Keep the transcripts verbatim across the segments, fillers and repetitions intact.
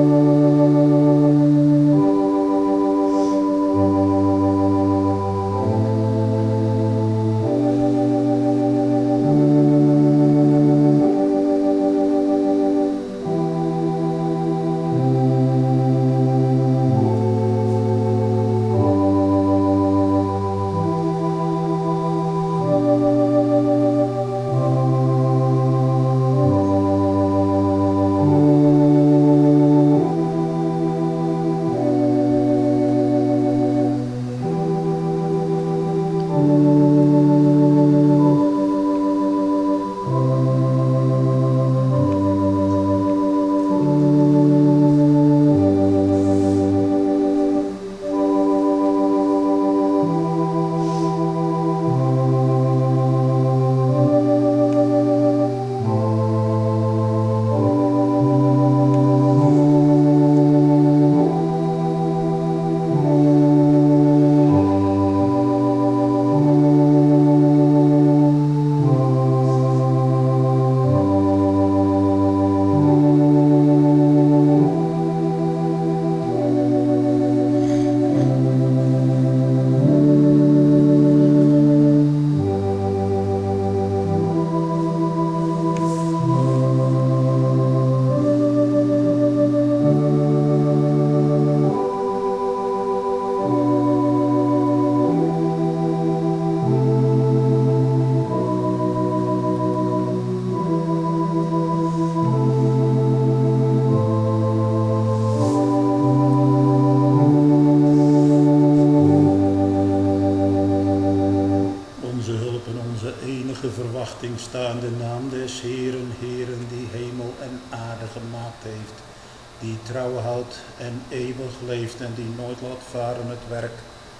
staande naam des Heeren, Heeren, die hemel en aarde gemaakt heeft, die trouw houdt en eeuwig leeft en die nooit laat varen het werk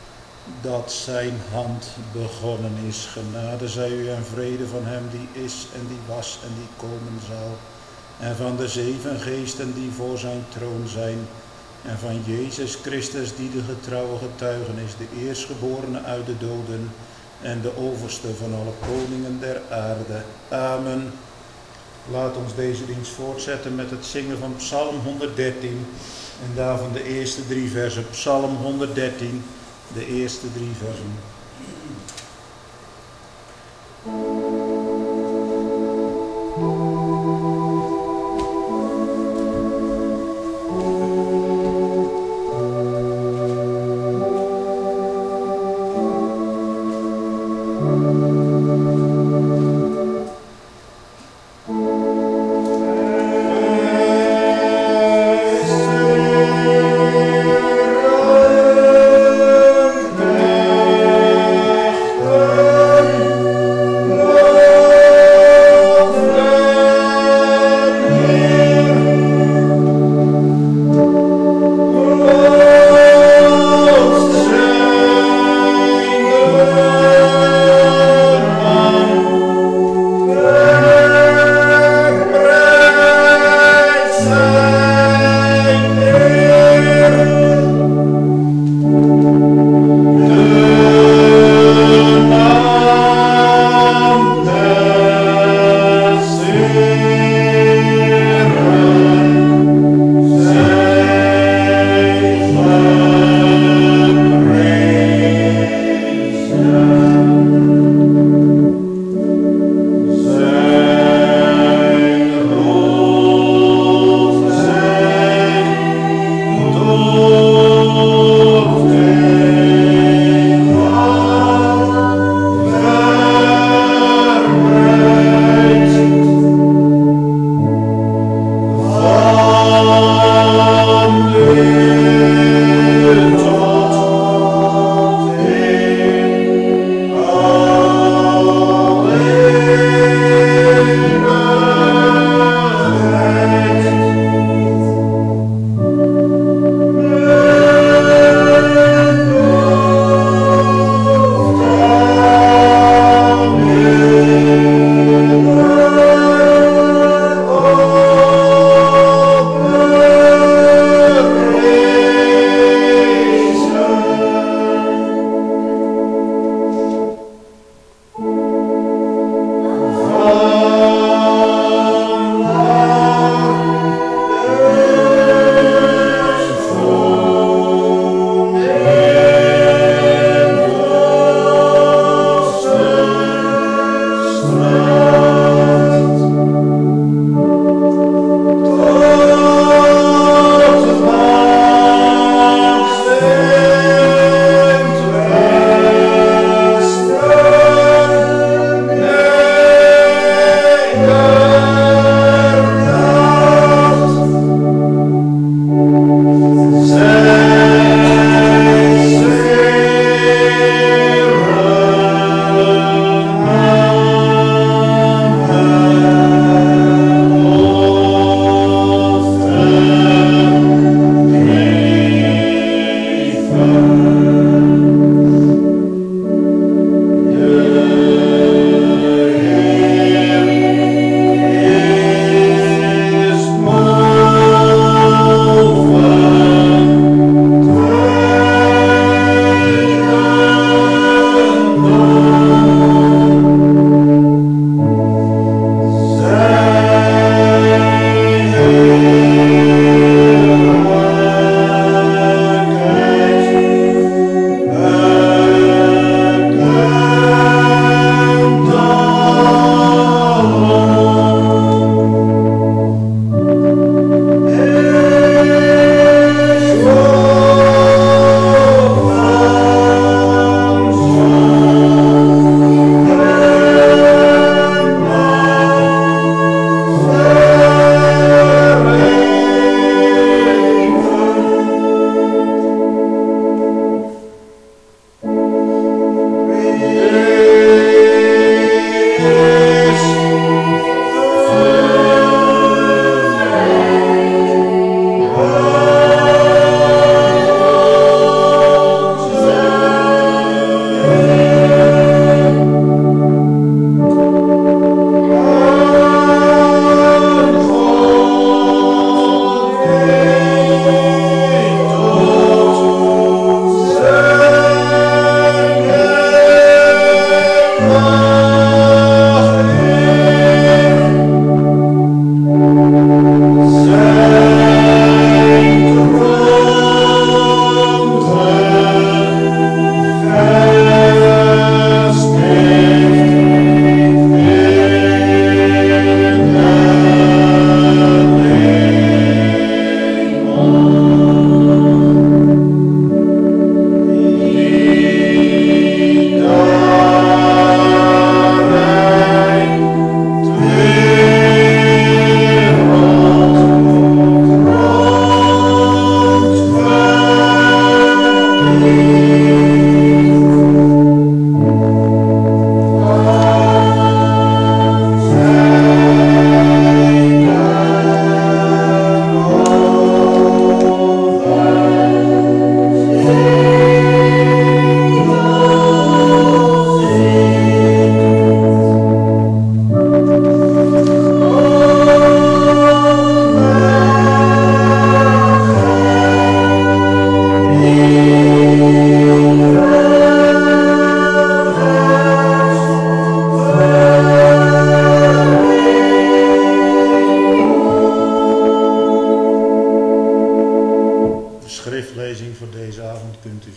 dat zijn hand begonnen is. Genade zij u en vrede van hem die is en die was en die komen zal, en van de zeven geesten die voor zijn troon zijn, en van Jezus Christus die de getrouwe getuigen is, de eerstgeborene uit de doden en de overste van alle koningen der aarde. Amen. Laat ons deze dienst voortzetten met het zingen van Psalm honderddertien en daarvan de eerste drie versen. Psalm honderddertien, de eerste drie versen. Amen.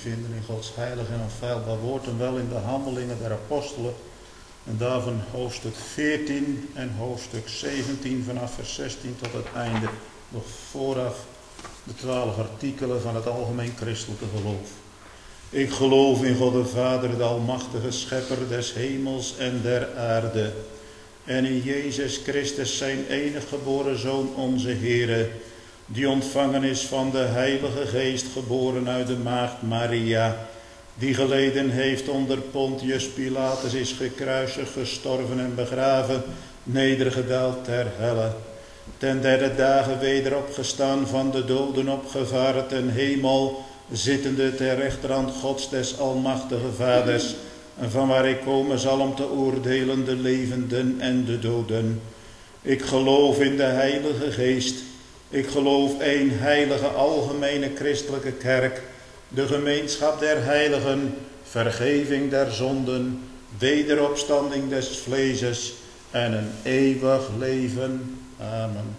vinden in Gods heilig en onfeilbaar woord en wel in de handelingen der apostelen. En daarvan hoofdstuk veertien en hoofdstuk zeventien vanaf vers zestien tot het einde. Nog vooraf de twaalf artikelen van het algemeen christelijke geloof. Ik geloof in God de Vader, de almachtige schepper des hemels en der aarde. En in Jezus Christus zijn enige geboren Zoon onze Heere, die ontvangen is van de Heilige Geest, geboren uit de maagd Maria, die geleden heeft onder Pontius Pilatus, is gekruisigd, gestorven en begraven, nedergedaald ter helle. Ten derde dagen weder opgestaan, van de doden opgevaren ten hemel, zittende ter rechterhand Gods des almachtige Vaders, en van waar ik komen zal om te oordelen de levenden en de doden. Ik geloof in de Heilige Geest. Ik geloof één heilige algemene christelijke kerk, de gemeenschap der heiligen, vergeving der zonden, wederopstanding des vleeses en een eeuwig leven. Amen.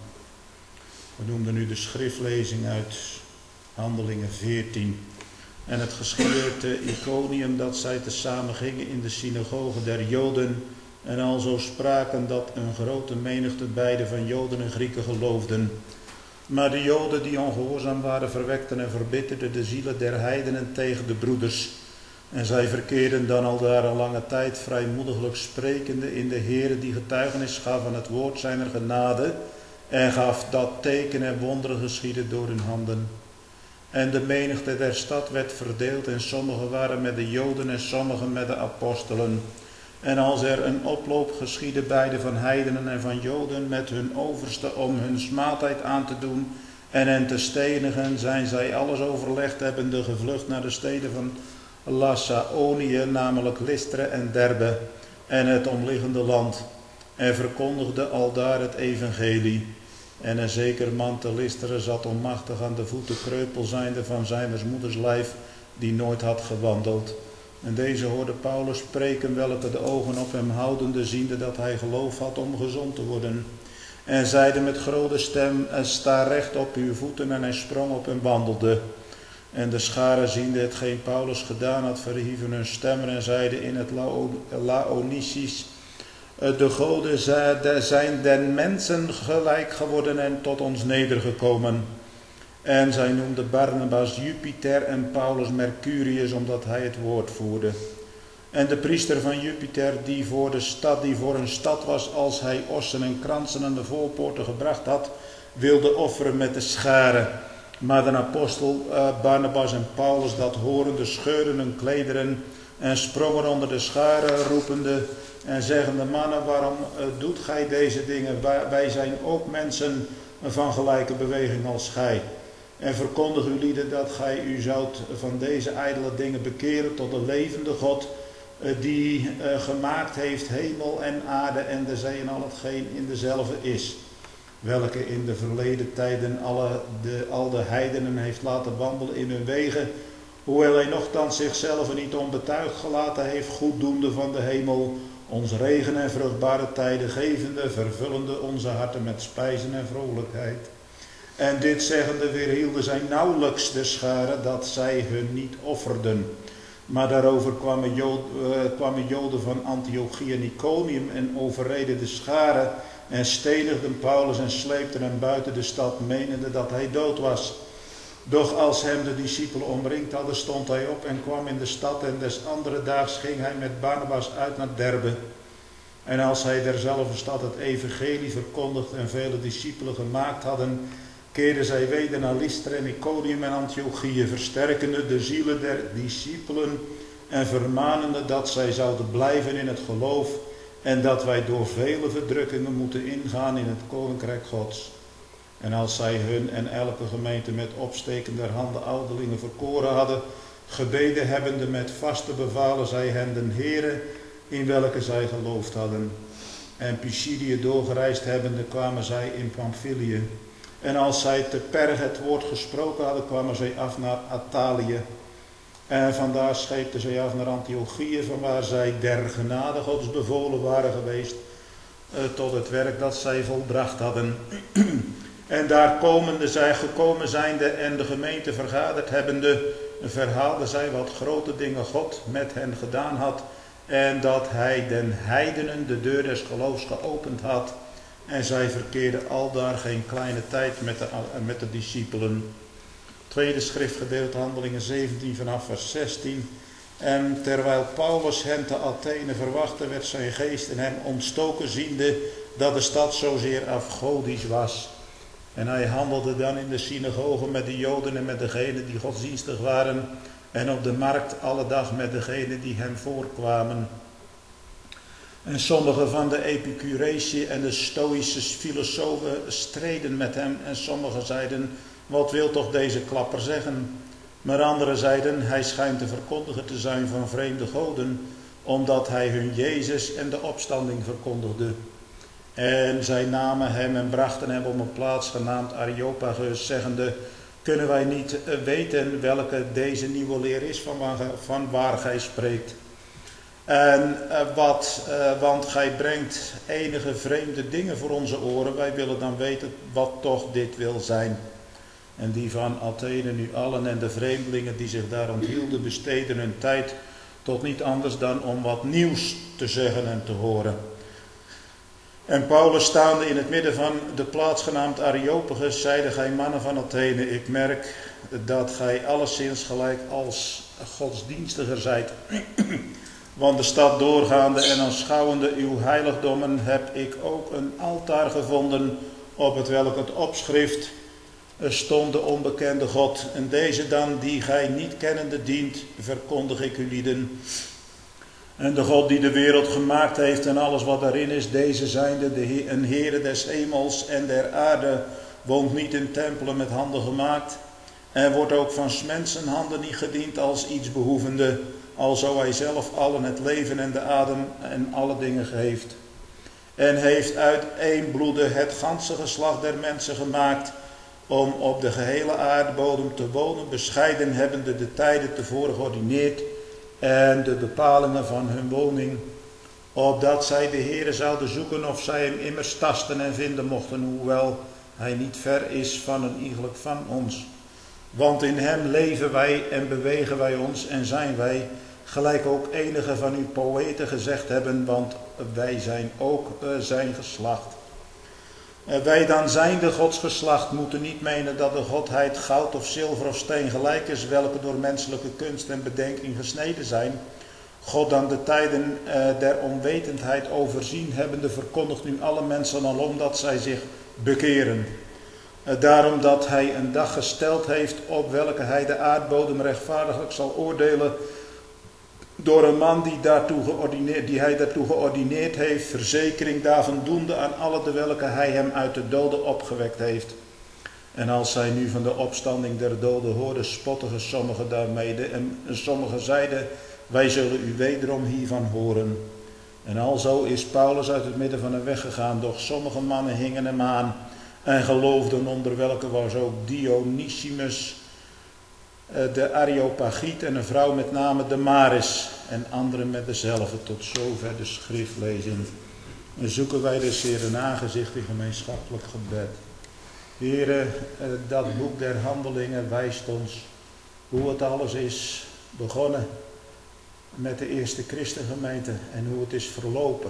We noemden nu de schriftlezing uit Handelingen veertien. En het geschiedde te Iconium dat zij tezamen gingen in de synagoge der Joden en alzo spraken dat een grote menigte beide van Joden en Grieken geloofden. Maar de Joden die ongehoorzaam waren verwekten en verbitterden de zielen der heidenen tegen de broeders. En zij verkeerden dan al daar een lange tijd vrijmoediglijk sprekende in de Heere, die getuigenis gaf van het woord zijner genade en gaf dat teken en wonderen geschieden door hun handen. En de menigte der stad werd verdeeld en sommigen waren met de Joden en sommigen met de apostelen. En als er een oploop geschiedde beide van heidenen en van Joden met hun overste om hun smaadheid aan te doen en hen te stenigen, zijn zij alles overlegd hebbende gevlucht naar de steden van Lasaonië, namelijk Lystra en Derbe en het omliggende land, en verkondigde aldaar het evangelie. En een zeker man te Lystra zat onmachtig aan de voeten, kreupel zijnde van zijners moeders lijf, die nooit had gewandeld. En deze hoorde Paulus spreken, welke de ogen op hem houdende, ziende dat hij geloof had om gezond te worden. En zeide met grote stem, sta recht op uw voeten, en hij sprong op en wandelde. En de scharen ziende hetgeen Paulus gedaan had, verhieven hun stemmen en zeiden in het Laonicisch, de goden zijn den mensen gelijk geworden en tot ons nedergekomen. En zij noemden Barnabas Jupiter en Paulus Mercurius, omdat hij het woord voerde. En de priester van Jupiter, die voor de stad, die voor een stad was, als hij ossen en kransen aan de voorpoorten gebracht had, wilde offeren met de scharen. Maar de apostel uh, Barnabas en Paulus, dat horende, scheurden hun klederen en sprongen onder de scharen, roepende en zeggende, mannen, waarom uh, doet gij deze dingen? Wij, wij zijn ook mensen van gelijke beweging als gij. En verkondig uw lieden dat gij u zoudt van deze ijdele dingen bekeren tot de levende God, uh, die uh, gemaakt heeft hemel en aarde en de zee en al hetgeen in dezelfde is. Welke in de verleden tijden alle de, al de heidenen heeft laten wandelen in hun wegen, hoewel hij nochtans zichzelf niet onbetuigd gelaten heeft, goeddoende van de hemel, ons regen en vruchtbare tijden gevende, vervullende onze harten met spijzen en vrolijkheid. En dit zeggende weerhielden zij nauwelijks de scharen dat zij hun niet offerden. Maar daarover kwamen Joden, uh, kwamen Joden van Antiochië en Iconium en overreden de scharen en stenigden Paulus en sleepten hem buiten de stad, menende dat hij dood was. Doch als hem de discipelen omringd hadden, stond hij op en kwam in de stad, en des andere daags ging hij met Barnabas uit naar Derbe. En als hij derzelfde stad het evangelie verkondigd en vele discipelen gemaakt hadden, keerden zij weder naar Lystra en Iconium en Antiochië, versterkende de zielen der discipelen en vermanende dat zij zouden blijven in het geloof en dat wij door vele verdrukkingen moeten ingaan in het koninkrijk Gods. En als zij hun en elke gemeente met opsteken der handen ouderlingen verkoren hadden, gebeden hebbende met vaste bevalen zij hen den Heere, in welke zij geloofd hadden. En Pisidië doorgereisd hebbende kwamen zij in Pamphylië. En als zij te Perge het woord gesproken hadden, kwamen zij af naar Attalië. En vandaar scheepten zij af naar Antiochië, vanwaar zij der genade Gods bevolen waren geweest, uh, tot het werk dat zij volbracht hadden. En daar komende zij, gekomen zijnde en de gemeente vergaderd hebbende, verhaalden zij wat grote dingen God met hen gedaan had en dat hij den heidenen de deur des geloofs geopend had. En zij verkeerden aldaar geen kleine tijd met de, met de discipelen. Tweede schriftgedeelte, Handelingen zeventien vanaf vers zestien. En terwijl Paulus hen te Athene verwachtte, werd zijn geest in hem ontstoken, ziende dat de stad zozeer afgodisch was. En hij handelde dan in de synagogen met de Joden en met degenen die godsdienstig waren, en op de markt alle dag met degenen die hem voorkwamen. En sommige van de Epicuresi en de Stoïsche filosofen streden met hem, en sommigen zeiden: wat wil toch deze klapper zeggen? Maar anderen zeiden: hij schijnt de verkondiger te zijn van vreemde goden, omdat hij hun Jezus en de opstanding verkondigde. En zij namen hem en brachten hem op een plaats genaamd Areopagus, zeggende: kunnen wij niet weten welke deze nieuwe leer is van waar, van waar gij spreekt? En uh, wat, uh, want gij brengt enige vreemde dingen voor onze oren, wij willen dan weten wat toch dit wil zijn. En die van Athene nu allen en de vreemdelingen die zich daar onthielden, besteden hun tijd tot niet anders dan om wat nieuws te zeggen en te horen. En Paulus, staande in het midden van de plaats genaamd Areopagus, zeide: gij mannen van Athene, ik merk dat gij alleszins gelijk als godsdienstiger zijt. Want de stad doorgaande en aanschouwende uw heiligdommen heb ik ook een altaar gevonden, op het welk het opschrift stond: de onbekende God. En deze dan, die gij niet kennende dient, verkondig ik u lieden. En de God die de wereld gemaakt heeft en alles wat daarin is, deze zijnde de he- een Heere des hemels en der aarde, woont niet in tempelen met handen gemaakt, en wordt ook van 's mensen handen niet gediend als iets behoevende, alzo hij zelf allen het leven en de adem en alle dingen geeft. En heeft uit één bloede het ganse geslacht der mensen gemaakt, om op de gehele aardbodem te wonen, bescheiden hebbende de tijden tevoren geordineerd en de bepalingen van hun woning, opdat zij de Heere zouden zoeken of zij hem immers tasten en vinden mochten, hoewel hij niet ver is van een iegelijk van ons. Want in hem leven wij en bewegen wij ons en zijn wij, gelijk ook enige van uw poëten gezegd hebben, want wij zijn ook uh, zijn geslacht. Uh, wij dan zijnde Gods geslacht moeten niet menen dat de godheid goud of zilver of steen gelijk is, welke door menselijke kunst en bedenking gesneden zijn. God dan de tijden uh, der onwetendheid overzien hebbende, verkondigt nu alle mensen alom dat zij zich bekeren. Uh, daarom dat hij een dag gesteld heeft op welke hij de aardbodem rechtvaardiglijk zal oordelen, door een man die, daartoe geordineerd, die hij daartoe geordineerd heeft, verzekering daarvan doende aan alle de welke hij hem uit de doden opgewekt heeft. En als zij nu van de opstanding der doden hoorden, spottigen sommigen daarmede, en sommigen zeiden: wij zullen u wederom hiervan horen. En alzo is Paulus uit het midden van hen weggegaan, doch sommige mannen hingen hem aan en geloofden, onder welke was ook Dionysius de Areopagiet en een vrouw met name Damaris, en anderen met dezelfde. Tot zover de schriftlezing. En zoeken wij dus Heer een aangezicht in gemeenschappelijk gebed. Heere, dat boek der handelingen wijst ons hoe het alles is begonnen met de eerste christengemeente en hoe het is verlopen.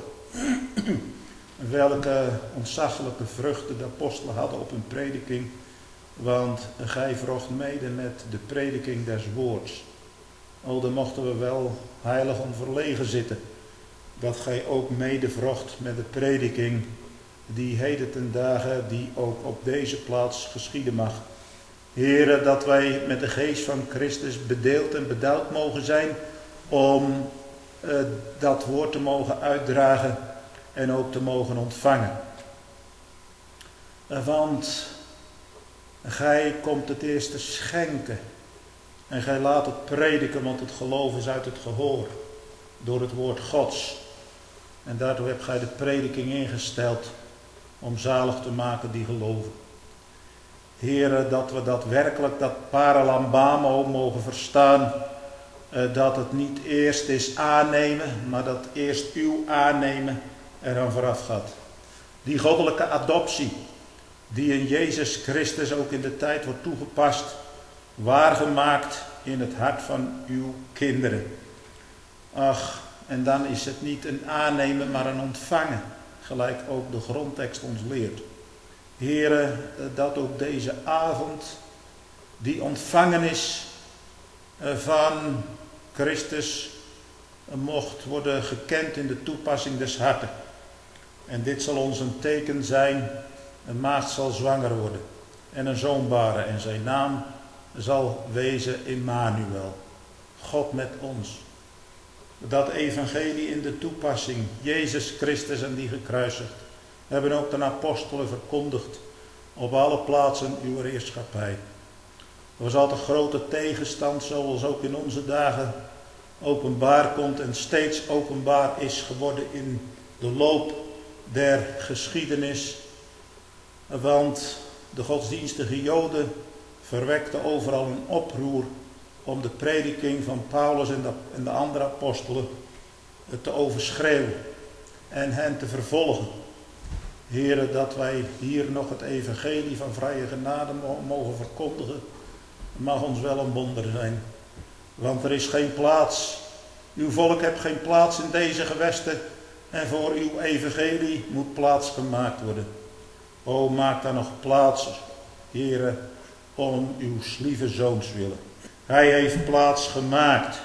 Welke ontzaglijke vruchten de apostelen hadden op hun prediking. Want gij vrocht mede met de prediking des woords. O, dan mochten we wel heilig om verlegen zitten. Dat gij ook mede vrocht met de prediking die heden ten dagen, die ook op deze plaats geschieden mag. Heere, dat wij met de geest van Christus bedeeld en bedouwd mogen zijn om uh, dat woord te mogen uitdragen en ook te mogen ontvangen. Want gij komt het eerst te schenken en gij laat het prediken, want het geloof is uit het gehoor door het woord Gods. En daartoe hebt gij de prediking ingesteld om zalig te maken die geloven. Heere, dat we dat werkelijk, dat paralambano mogen verstaan, eh, dat het niet eerst is aannemen, maar dat eerst uw aannemen eraan vooraf gaat. Die goddelijke adoptie, die in Jezus Christus ook in de tijd wordt toegepast, waargemaakt in het hart van uw kinderen. Ach, en dan is het niet een aannemen, maar een ontvangen. Gelijk ook de grondtekst ons leert. Heere, dat ook deze avond die ontvangenis van Christus mocht worden gekend in de toepassing des harten. En dit zal ons een teken zijn, een maagd zal zwanger worden en een zoon baren en zijn naam zal wezen Immanuel, God met ons. Dat evangelie in de toepassing, Jezus Christus en die gekruisigd, hebben ook de apostelen verkondigd op alle plaatsen uw heerschappij. Er was altijd grote tegenstand, zoals ook in onze dagen openbaar komt en steeds openbaar is geworden in de loop der geschiedenis. Want de godsdienstige Joden verwekten overal een oproer om de prediking van Paulus en de, en de andere apostelen te overschreeuwen en hen te vervolgen. Heere, dat wij hier nog het evangelie van vrije genade mogen verkondigen, mag ons wel een wonder zijn. Want er is geen plaats, uw volk hebt geen plaats in deze gewesten en voor uw evangelie moet plaats gemaakt worden. O, maak daar nog plaats, Heere, om uw lieve zoons willen. Hij heeft plaats gemaakt,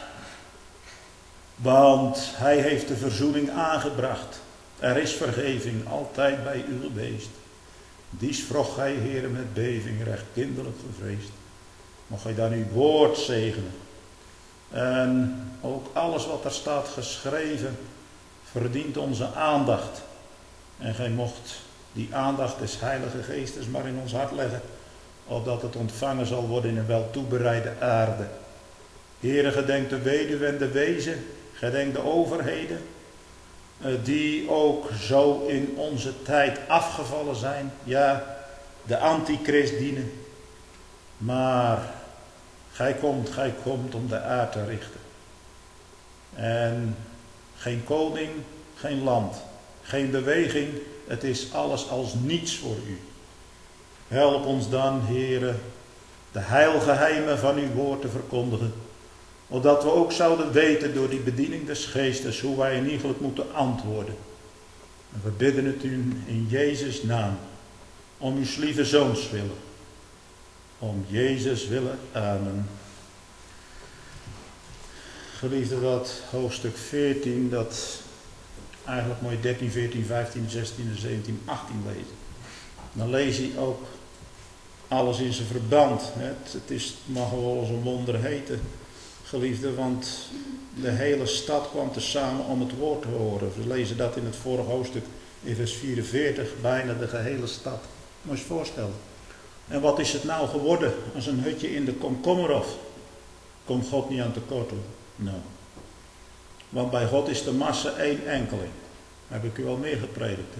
want hij heeft de verzoening aangebracht. Er is vergeving altijd bij u geweest. Dies vroeg gij, Heere, met beving, recht kinderlijk gevreesd. Mocht gij dan uw woord zegenen. En ook alles wat er staat geschreven verdient onze aandacht. En gij mocht die aandacht des Heilige Geestes maar in ons hart leggen, opdat het ontvangen zal worden in een wel toebereide aarde. Heere, gedenk de weduwe en de wezen, gedenk de overheden, die ook zo in onze tijd afgevallen zijn. Ja, de antichrist dienen. Maar gij komt, gij komt om de aarde te richten. En geen koning, geen land, geen beweging, het is alles als niets voor u. Help ons dan, Heere, de heilgeheimen van uw woord te verkondigen. Opdat we ook zouden weten door die bediening des geestes hoe wij eigenlijk moeten antwoorden. En we bidden het u in Jezus' naam. Om uw lieve zoons willen. Om Jezus willen. Amen. Geliefde, dat hoofdstuk veertien, dat eigenlijk mooi dertien, veertien, vijftien, zestien, zeventien, achttien lezen. Dan lees je ook alles in zijn verband. Het, het, is, het mag wel eens een wonder heten, geliefde, want de hele stad kwam tezamen om het woord te horen. We lezen dat in het vorige hoofdstuk in vers vierenveertig, bijna de gehele stad. Moet je je voorstellen. En wat is het nou geworden als een hutje in de Komkommerhof? Komt God niet aan tekort? Nou. Want bij God is de massa één enkeling. Heb ik u al meer gepredikt.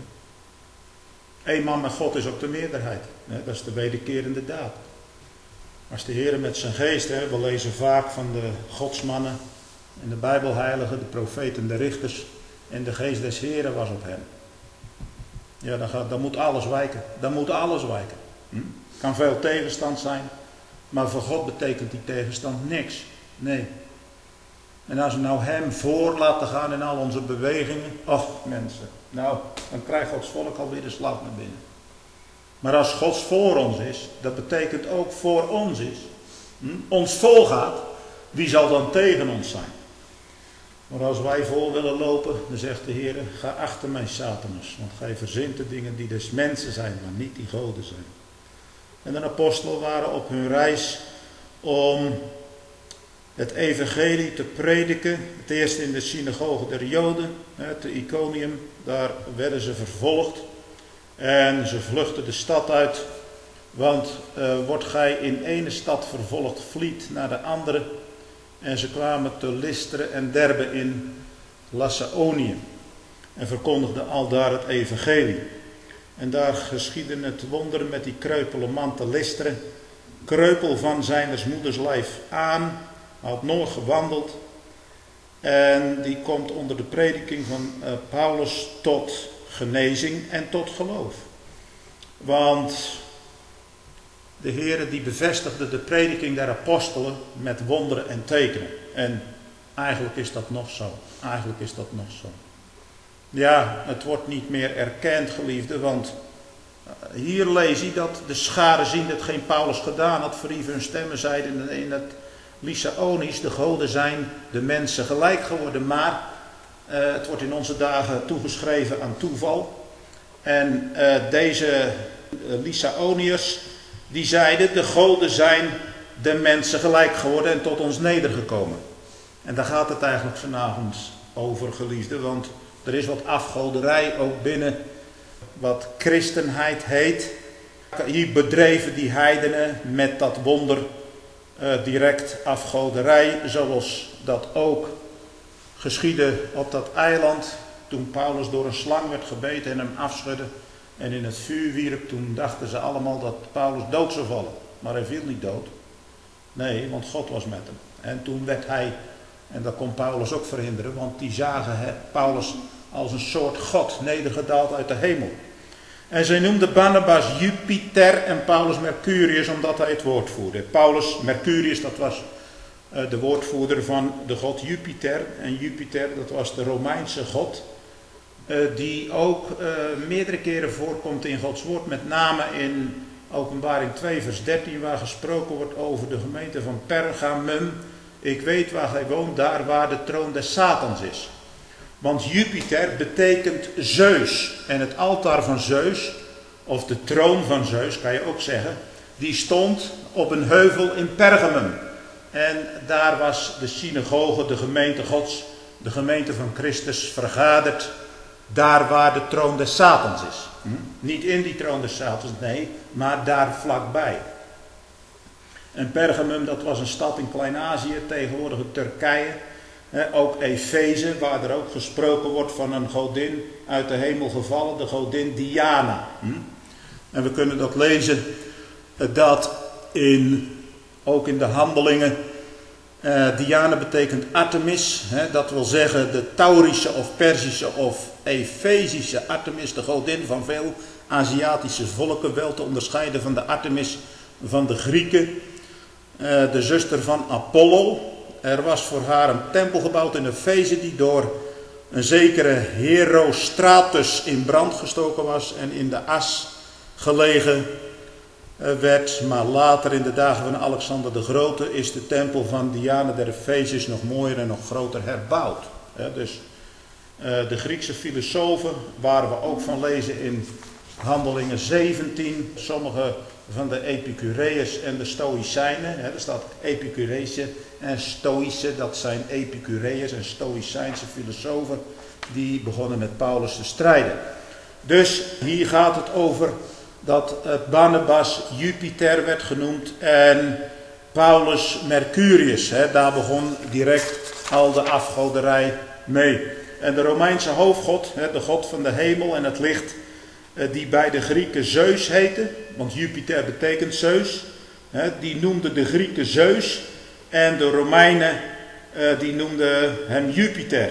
Hè? Eén man met God is ook de meerderheid. Hè? Dat is de wederkerende daad. Als de Heer met zijn geest, hè, we lezen vaak van de godsmannen en de Bijbelheiligen, de profeten, de richters. En de geest des Heren was op hen. Ja, dan, gaat, dan moet alles wijken. Dan moet alles wijken. Hm? Kan veel tegenstand zijn. Maar voor God betekent die tegenstand niks. Nee. En als we nou hem voor laten gaan in al onze bewegingen. Och mensen. Nou, dan krijgt Gods volk alweer de slag naar binnen. Maar als Gods voor ons is. Dat betekent ook voor ons is. Hm? Ons volgaat. Wie zal dan tegen ons zijn? Maar als wij voor willen lopen. Dan zegt de Heer. Ga achter mij Satanas. Want gij verzint de dingen die des mensen zijn. Maar niet die goden zijn. En de apostelen waren op hun reis. Om het evangelie te prediken. Het eerst in de synagoge der Joden. Te Iconium. Daar werden ze vervolgd. En ze vluchtten de stad uit. Want uh, wordt gij in ene stad vervolgd, vliet naar de andere. En ze kwamen te Lystra en Derbe in Lacaonië. En verkondigden aldaar het evangelie. En daar geschiedde het wonder met die kreupele man te Lystra. Kreupel van zijners moeders lijf aan. Had nooit gewandeld. En die komt onder de prediking van uh, Paulus tot genezing en tot geloof. Want de Heere die bevestigde de prediking der apostelen met wonderen en tekenen. En eigenlijk is dat nog zo. Eigenlijk is dat nog zo. Ja, het wordt niet meer erkend, geliefde, want hier lees je dat de scharen zien dat geen Paulus gedaan had, verhieven hun stemmen, zeiden in het Lycaonisch, de goden zijn de mensen gelijk geworden, maar uh, het wordt in onze dagen toegeschreven aan toeval. En uh, deze uh, Lycaoniërs, die zeiden, de goden zijn de mensen gelijk geworden en tot ons nedergekomen. En daar gaat het eigenlijk vanavond over, geliefde, want er is wat afgoderij ook binnen wat christenheid heet. Hier bedreven die heidenen met dat wonder uh, direct afgoderij, zoals dat ook geschiedde op dat eiland. Toen Paulus door een slang werd gebeten en hem afschudde en in het vuur wierp, toen dachten ze allemaal dat Paulus dood zou vallen. Maar hij viel niet dood. Nee, want God was met hem. En toen werd hij, en dat kon Paulus ook verhinderen, want die zagen he, Paulus als een soort God nedergedaald uit de hemel. En zij noemden Barnabas Jupiter en Paulus Mercurius, omdat hij het woord voerde. Paulus Mercurius, dat was uh, de woordvoerder van de god Jupiter. En Jupiter, dat was de Romeinse god, uh, die ook uh, meerdere keren voorkomt in Gods woord. Met name in Openbaring twee vers dertien, waar gesproken wordt over de gemeente van Pergamum. Ik weet waar gij woont, daar waar de troon des Satans is. Want Jupiter betekent Zeus. En het altaar van Zeus, of de troon van Zeus, kan je ook zeggen, die stond op een heuvel in Pergamum. En daar was de synagoge, de gemeente Gods, de gemeente van Christus vergaderd. Daar waar de troon des Satans is. Hm? Niet in die troon des Satans, nee, maar daar vlakbij. En Pergamum, dat was een stad in Klein-Azië, tegenwoordige Turkije. He, ook Efeze, waar er ook gesproken wordt van een godin uit de hemel gevallen, de godin Diana. Hm? En we kunnen dat lezen, dat in, ook in de handelingen, uh, Diana betekent Artemis, he, dat wil zeggen de Taurische of Perzische of Efezische Artemis, de godin van veel Aziatische volken, wel te onderscheiden van de Artemis van de Grieken, uh, de zuster van Apollo. Er was voor haar een tempel gebouwd in Efeze die door een zekere Herostratus in brand gestoken was en in de as gelegen werd. Maar later in de dagen van Alexander de Grote is de tempel van Diana der Efezes nog mooier en nog groter herbouwd. Dus de Griekse filosofen, waar we ook van lezen in Handelingen zeventien, sommige van de Epicureërs en de Stoïcijnen. Er staat Epicureese en Stoïsche, dat zijn Epicureërs en Stoïcijnse filosofen, die begonnen met Paulus te strijden. Dus hier gaat het over dat Barnabas Jupiter werd genoemd en Paulus Mercurius. Hè, daar begon direct al de afgoderij mee. En de Romeinse hoofdgod, hè, de god van de hemel en het licht, die bij de Grieken Zeus heette, want Jupiter betekent Zeus, hè, die noemde de Grieken Zeus en de Romeinen uh, die noemden hem Jupiter.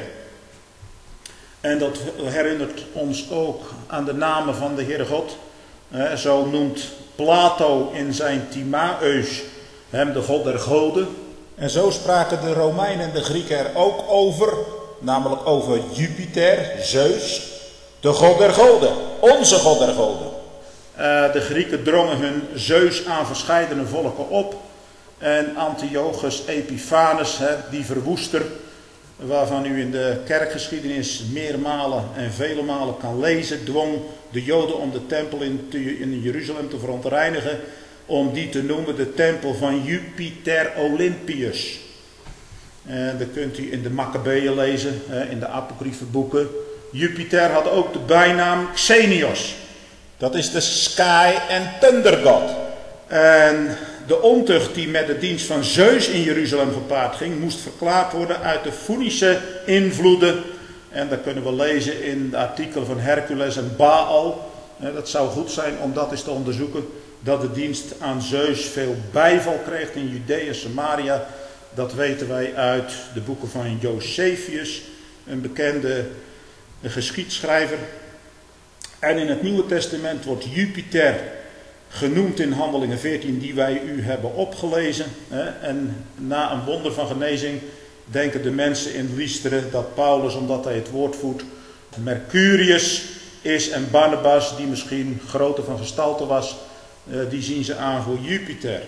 En dat herinnert ons ook aan de namen van de Heere God. Uh, zo noemt Plato in zijn Timaeus hem de God der goden. En zo spraken de Romeinen en de Grieken er ook over, namelijk over Jupiter, Zeus, de God der goden, onze God der goden. Uh, de Grieken drongen hun Zeus aan verscheidene volken op. En Antiochus Epiphanes, hè, die verwoester, waarvan u in de kerkgeschiedenis meermalen en vele malen kan lezen, dwong de Joden om de tempel in, te, in Jeruzalem te verontreinigen, om die te noemen de tempel van Jupiter Olympius. En dat kunt u in de Maccabeeën lezen, hè, in de apocryfe boeken. Jupiter had ook de bijnaam Xenios. Dat is de Sky and Thunder God. En de ontucht die met de dienst van Zeus in Jeruzalem gepaard ging, moest verklaard worden uit de Foenische invloeden. En dat kunnen we lezen in de artikel van Hercules en Baal. Dat zou goed zijn om dat eens te onderzoeken. Dat de dienst aan Zeus veel bijval kreeg in Judea en Samaria. Dat weten wij uit de boeken van Josephus, een bekende geschiedschrijver. En in het Nieuwe Testament wordt Jupiter genoemd in Handelingen veertien die wij u hebben opgelezen. En na een wonder van genezing denken de mensen in Lystra dat Paulus, omdat hij het woord voert, Mercurius is en Barnabas, die misschien groter van gestalte was, die zien ze aan voor Jupiter.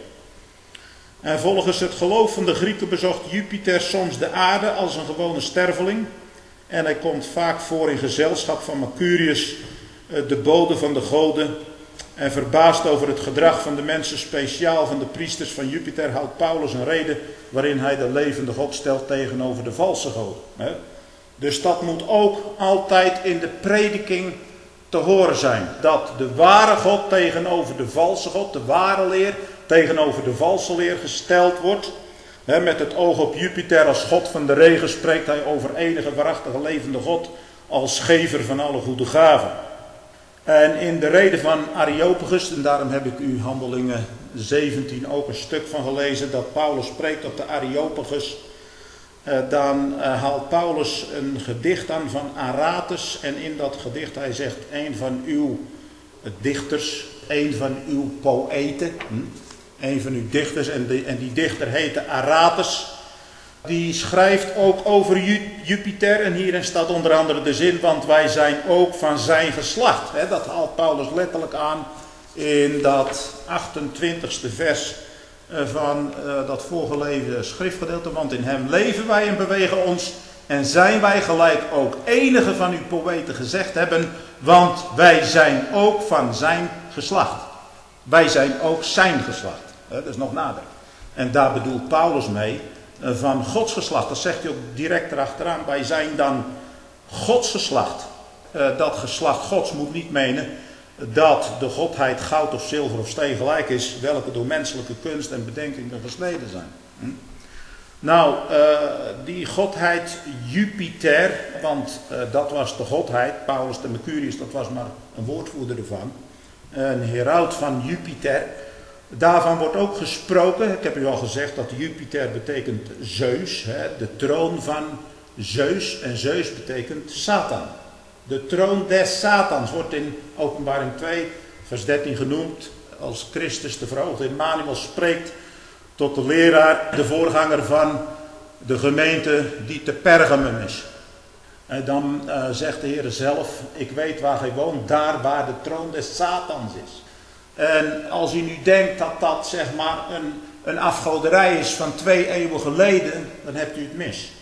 En volgens het geloof van de Grieken bezocht Jupiter soms de aarde als een gewone sterveling. En hij komt vaak voor in gezelschap van Mercurius, de bode van de goden. En verbaasd over het gedrag van de mensen, speciaal van de priesters van Jupiter, houdt Paulus een reden waarin hij de levende God stelt tegenover de valse goden. Dus dat moet ook altijd in de prediking te horen zijn. Dat de ware God tegenover de valse God, de ware leer, tegenover de valse leer gesteld wordt. He, met het oog op Jupiter als God van de regen spreekt hij over enige waarachtige levende God als gever van alle goede gaven. En in de reden van Areopagus, en daarom heb ik u Handelingen zeventien ook een stuk van gelezen, dat Paulus spreekt op de Areopagus. Uh, dan uh, haalt Paulus een gedicht aan van Aratus en in dat gedicht hij zegt, een van uw dichters, een van uw poëten, hm? een van uw dichters en, de, en die dichter heette Aratus, die schrijft ook over Jupiter en hierin staat onder andere de zin, want wij zijn ook van zijn geslacht. He, dat haalt Paulus letterlijk aan in dat achtentwintigste vers van uh, dat voorgelezen schriftgedeelte, want in hem leven wij en bewegen ons en zijn wij gelijk ook enige van uw poëten gezegd hebben, want wij zijn ook van zijn geslacht. Wij zijn ook zijn geslacht. Uh, dat is nog nader. En daar bedoelt Paulus mee uh, van Gods geslacht. Dat zegt hij ook direct erachteraan. Wij zijn dan Gods geslacht. Uh, dat geslacht Gods moet niet menen dat de godheid goud of zilver of steen gelijk is, welke door menselijke kunst en bedenkingen gesneden zijn. Hm? Nou, uh, die godheid Jupiter, want uh, dat was de godheid, Paulus de Mercurius, dat was maar een woordvoerder ervan, een heraut van Jupiter. Daarvan wordt ook gesproken, ik heb u al gezegd dat Jupiter betekent Zeus, hè, de troon van Zeus, en Zeus betekent Satan. De troon des Satans wordt in Openbaring twee, vers dertien genoemd, als Christus de verhoogde Emmanuel spreekt tot de leraar, de voorganger van de gemeente die te Pergamum is. En dan uh, zegt de Heer zelf, ik weet waar gij woont, daar waar de troon des Satans is. En als u nu denkt dat dat zeg maar een, een afgoderij is van twee eeuwen geleden, dan hebt u het mis.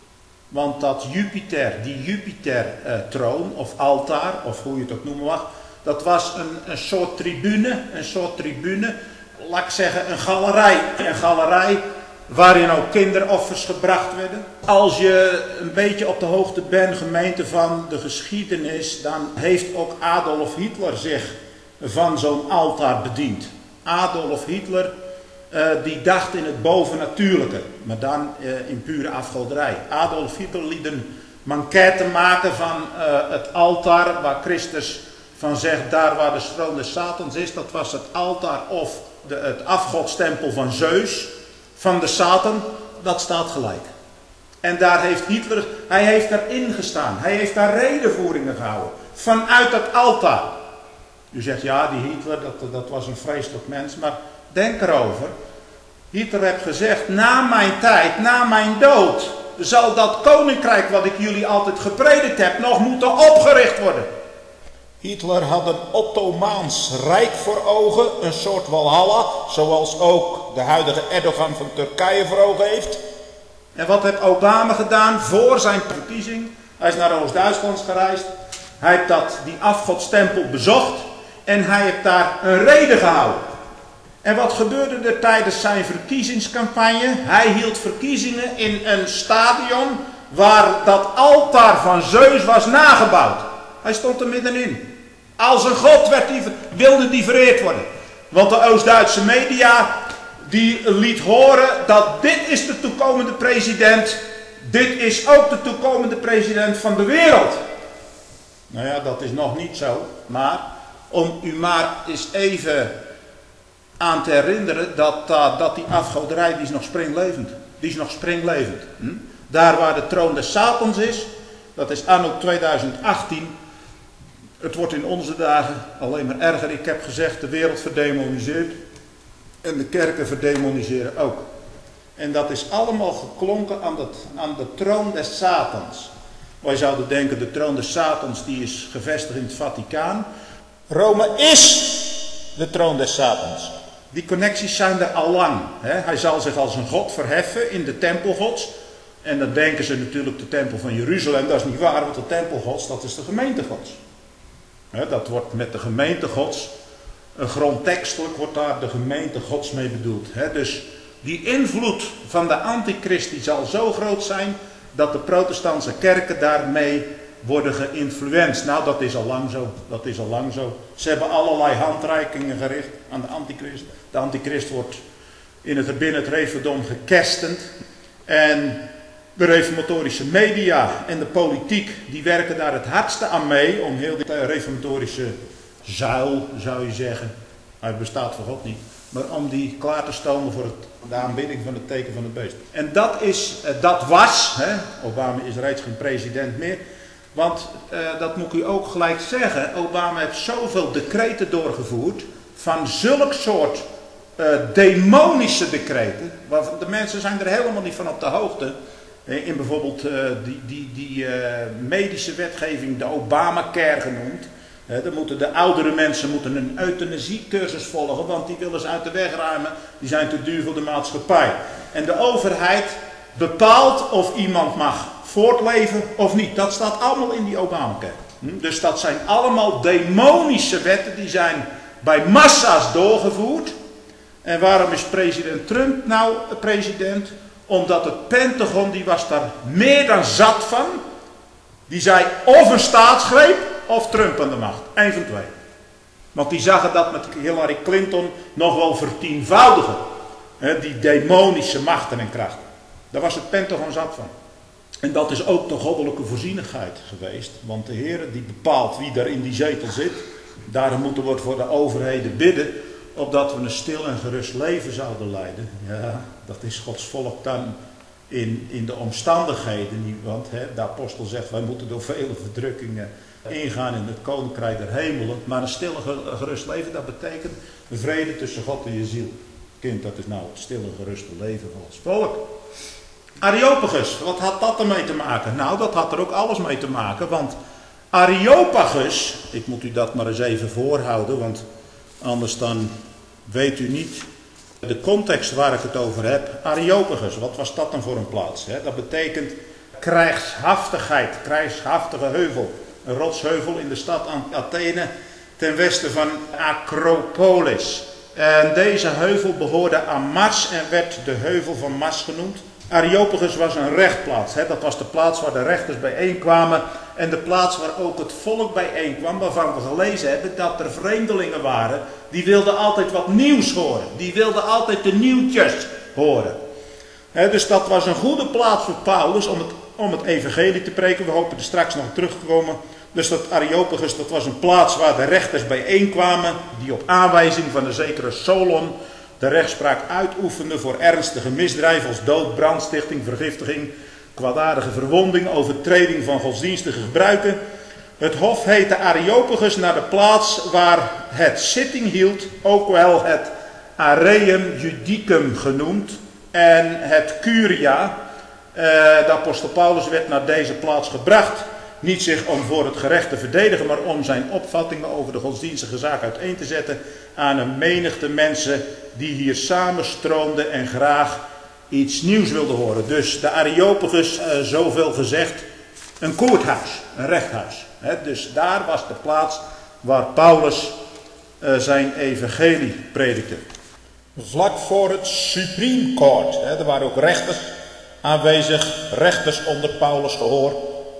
Want dat Jupiter, die Jupiter-troon of altaar, of hoe je het ook noemen mag, dat was een, een soort tribune, een soort tribune, laat ik zeggen een galerij. Een galerij waarin ook kinderoffers gebracht werden. Als je een beetje op de hoogte bent, gemeente, van de geschiedenis, dan heeft ook Adolf Hitler zich van zo'n altaar bediend. Adolf Hitler, uh, die dacht in het bovennatuurlijke, maar dan uh, in pure afgoderij. Adolf Hitler liet een manquette maken van uh, het altaar waar Christus van zegt, daar waar de troon des Satans is, dat was het altaar of de, het afgodstempel van Zeus, van de Satan, dat staat gelijk. En daar heeft Hitler, hij heeft daarin gestaan, hij heeft daar redenvoeringen gehouden, vanuit het altaar. U zegt, ja, die Hitler, dat, dat was een vreselijk mens, maar denk erover. Hitler heeft gezegd, na mijn tijd, na mijn dood, zal dat koninkrijk wat ik jullie altijd gepredikt heb, nog moeten opgericht worden. Hitler had een Ottomaans rijk voor ogen, een soort Walhalla, zoals ook de huidige Erdogan van Turkije voor ogen heeft. En wat heeft Obama gedaan voor zijn verkiezing? Hij is naar Oost-Duitsland gereisd, hij heeft dat, die afgodstempel bezocht en hij heeft daar een reden gehouden. En wat gebeurde er tijdens zijn verkiezingscampagne? Hij hield verkiezingen in een stadion waar dat altaar van Zeus was nagebouwd. Hij stond er middenin. Als een god werd die, wilde die vereerd worden. Want de Oost-Duitse media die liet horen dat dit is de toekomende president. Dit is ook de toekomende president van de wereld. Nou ja, dat is nog niet zo. Maar om u maar eens even aan te herinneren dat, uh, dat die afgoderij, die is nog springlevend. Die is nog springlevend. Hm? Daar waar de troon des Satans is, dat is anno tweeduizend achttien, Het wordt in onze dagen alleen maar erger. Ik heb gezegd, de wereld verdemoniseert en de kerken verdemoniseren ook. En dat is allemaal geklonken aan, dat, aan de troon des Satans. Wij zouden denken, de troon des Satans die is gevestigd in het Vaticaan. Rome is de troon des Satans. Die connecties zijn er al lang. Hè? Hij zal zich als een god verheffen in de tempel gods. En dan denken ze natuurlijk de tempel van Jeruzalem. Dat is niet waar, want de tempel gods, dat is de gemeente gods. Hè, dat wordt met de gemeente gods, uh, grondtekstelijk wordt daar de gemeente gods mee bedoeld. Hè? Dus die invloed van de antichrist die zal zo groot zijn dat de protestantse kerken daarmee worden geïnfluenced. Nou, dat is al lang zo. Dat is al lang zo. Ze hebben allerlei handreikingen gericht aan de antichrist. De antichrist wordt in het, binnen het reformdom gekerstend. En de reformatorische media en de politiek, die werken daar het hardste aan mee om heel die reformatorische zuil, zou je zeggen, hij bestaat voor God niet, maar om die klaar te stomen voor het, de aanbidding van het teken van het beest. En dat is, dat was, hè, Obama is reeds geen president meer, want uh, dat moet ik u ook gelijk zeggen, Obama heeft zoveel decreten doorgevoerd van zulk soort uh, demonische decreten, waarvan de mensen zijn er helemaal niet van op de hoogte. In bijvoorbeeld uh, die, die, die uh, medische wetgeving, de Obamacare genoemd. Uh, dan moeten de oudere mensen moeten een euthanasiecursus volgen, want die willen ze uit de weg ruimen. Die zijn te duur voor de maatschappij. En de overheid bepaalt of iemand mag voortleven of niet. Dat staat allemaal in die Obamacare. Hm? Dus dat zijn allemaal demonische wetten, die zijn bij massa's doorgevoerd. En waarom is president Trump nou president? Omdat het Pentagon, die was daar meer dan zat van. Die zei of een staatsgreep of Trump aan de macht. Eén van twee. Want die zagen dat met Hillary Clinton nog wel vertienvoudigen. He, die demonische machten en krachten. Daar was het Pentagon zat van. En dat is ook de goddelijke voorzienigheid geweest. Want de Heer die bepaalt wie daar in die zetel zit. Daarom moeten we voor de overheden bidden. Opdat we een stil en gerust leven zouden leiden. Ja, dat is Gods volk dan in, in de omstandigheden niet. Want hè, de apostel zegt, wij moeten door vele verdrukkingen ingaan in het koninkrijk der hemelen. Maar een stil en gerust leven, dat betekent vrede tussen God en je ziel. Kind, dat is nou het stil en geruste leven van Gods volk. Areopagus, wat had dat ermee te maken? Nou, dat had er ook alles mee te maken. Want Areopagus, ik moet u dat maar eens even voorhouden, want anders dan weet u niet de context waar ik het over heb. Areopagus, wat was dat dan voor een plaats? Hè? Dat betekent krijgshaftigheid, krijgshaftige heuvel. Een rotsheuvel in de stad Athene ten westen van Acropolis. En deze heuvel behoorde aan Mars en werd de heuvel van Mars genoemd. Areopagus was een rechtplaats. Hè? Dat was de plaats waar de rechters bijeenkwamen. En de plaats waar ook het volk bijeenkwam. Waarvan we gelezen hebben dat er vreemdelingen waren. Die wilden altijd wat nieuws horen. Die wilden altijd de nieuwtjes horen. Hè, dus dat was een goede plaats voor Paulus om het, om het evangelie te preken. We hopen er straks nog terug te komen. Dus dat Areopagus, dat was een plaats waar de rechters bijeenkwamen. Die op aanwijzing van een zekere Solon de rechtspraak uitoefende voor ernstige misdrijven als dood, brandstichting, vergiftiging, kwaadaardige verwonding, overtreding van godsdienstige gebruiken. Het hof heette Areopagus naar de plaats waar het zitting hield, ook wel het Areum Judicum genoemd en het Curia. Uh, de apostel Paulus werd naar deze plaats gebracht. Niet zich om voor het gerecht te verdedigen, maar om zijn opvattingen over de godsdienstige zaak uiteen te zetten aan een menigte mensen die hier samenstroomden en graag iets nieuws wilden horen. Dus de Areopagus, uh, zoveel gezegd, een koorthuis, een rechthuis. He, dus daar was de plaats waar Paulus uh, zijn evangelie predikte. Vlak voor het Supreme Court, he, er waren ook rechters aanwezig, rechters onder Paulus gehoor.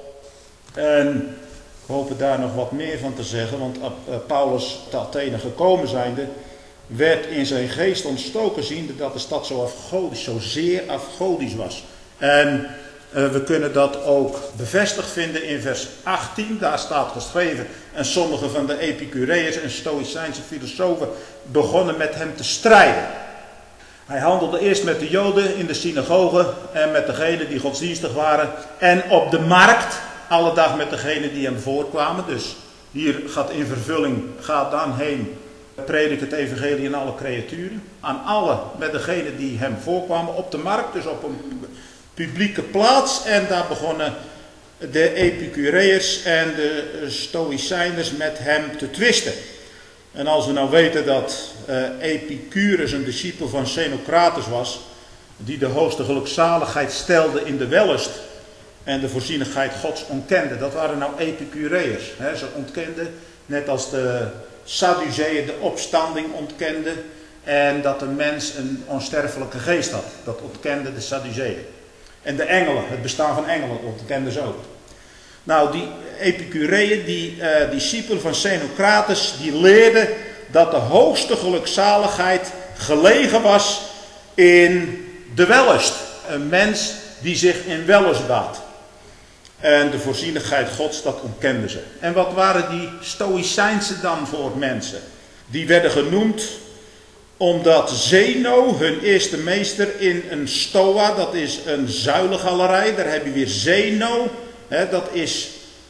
En we hopen daar nog wat meer van te zeggen, want uh, Paulus te Athene gekomen zijnde, werd in zijn geest ontstoken ziende dat de stad zo afgodisch, zo zeer afgodisch was. En uh, we kunnen dat ook bevestigd vinden in vers achttien. Daar staat geschreven, en sommige van de Epicureërs en Stoïcijnse filosofen begonnen met hem te strijden. Hij handelde eerst met de Joden in de synagoge en met degenen die godsdienstig waren. En op de markt, alle dag met degenen die hem voorkwamen. Dus Hier gaat in vervulling, gaat dan heen, predik het evangelie aan alle creaturen. Aan alle, met degenen die hem voorkwamen op de markt, dus op een publieke plaats. En daar begonnen de Epicureërs en de Stoïcijners met hem te twisten. En als we nou weten dat uh, Epicurus een discipel van Xenocrates was, die de hoogste gelukzaligheid stelde in de wellust en de voorzienigheid Gods ontkende. Dat waren nou Epicureërs. Hè? Ze ontkenden, net als de Sadduceeën de opstanding ontkenden en dat de mens een onsterfelijke geest had. Dat ontkenden de Sadduceeën. En de engelen, het bestaan van engelen, ontkenden ze ook. Nou, die Epicureeën, die uh, discipelen van Xenocrates, die leerden dat de hoogste gelukzaligheid gelegen was in de wellust. Een mens die zich in wellust baat. En de voorzienigheid Gods, dat ontkenden ze. En wat waren die Stoïcijnse dan voor mensen? Die werden genoemd omdat Zeno, hun eerste meester in een stoa, dat is een zuilengalerij, daar heb je weer Zeno, hè, dat is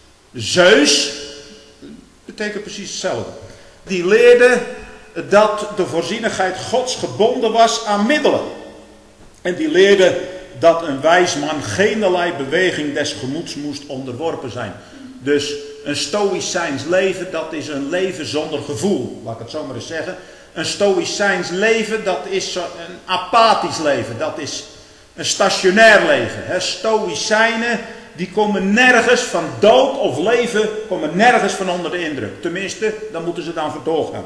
Zeus, betekent precies hetzelfde. Die leerde dat de voorzienigheid Gods gebonden was aan middelen. En die leerde dat een wijs man geenerlei beweging des gemoeds moest onderworpen zijn. Dus een stoïcijns leven, dat is een leven zonder gevoel, laat ik het zo maar eens zeggen. Een stoïcijns leven, dat is een apathisch leven, dat is een stationair leven. He, Stoïcijnen, die komen nergens van dood of leven, komen nergens van onder de indruk. Tenminste, dan moeten ze dan voor doorgaan.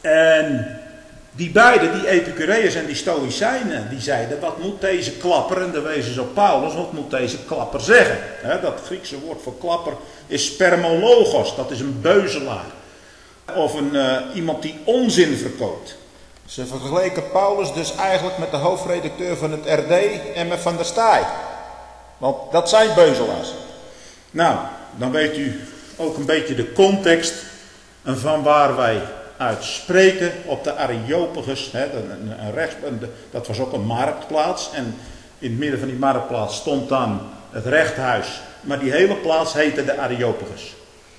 En die beiden, die Epicureërs en die Stoïcijnen, die zeiden, wat moet deze klapper, en dan wezen ze op Paulus, wat moet deze klapper zeggen? He, dat Griekse woord voor klapper is spermologos, dat is een beuzelaar. Of een, uh, iemand die onzin verkoopt. Ze vergeleken Paulus dus eigenlijk met de hoofdredacteur van het R D en met Van der Staaij. Want dat zijn beuzelaars. Nou, dan weet u ook een beetje de context van waar wij uit spreken op de Areopagus. Hè, een, een rechts, een, dat was ook een marktplaats. En in het midden van die marktplaats stond dan het rechthuis. Maar die hele plaats heette de Areopagus.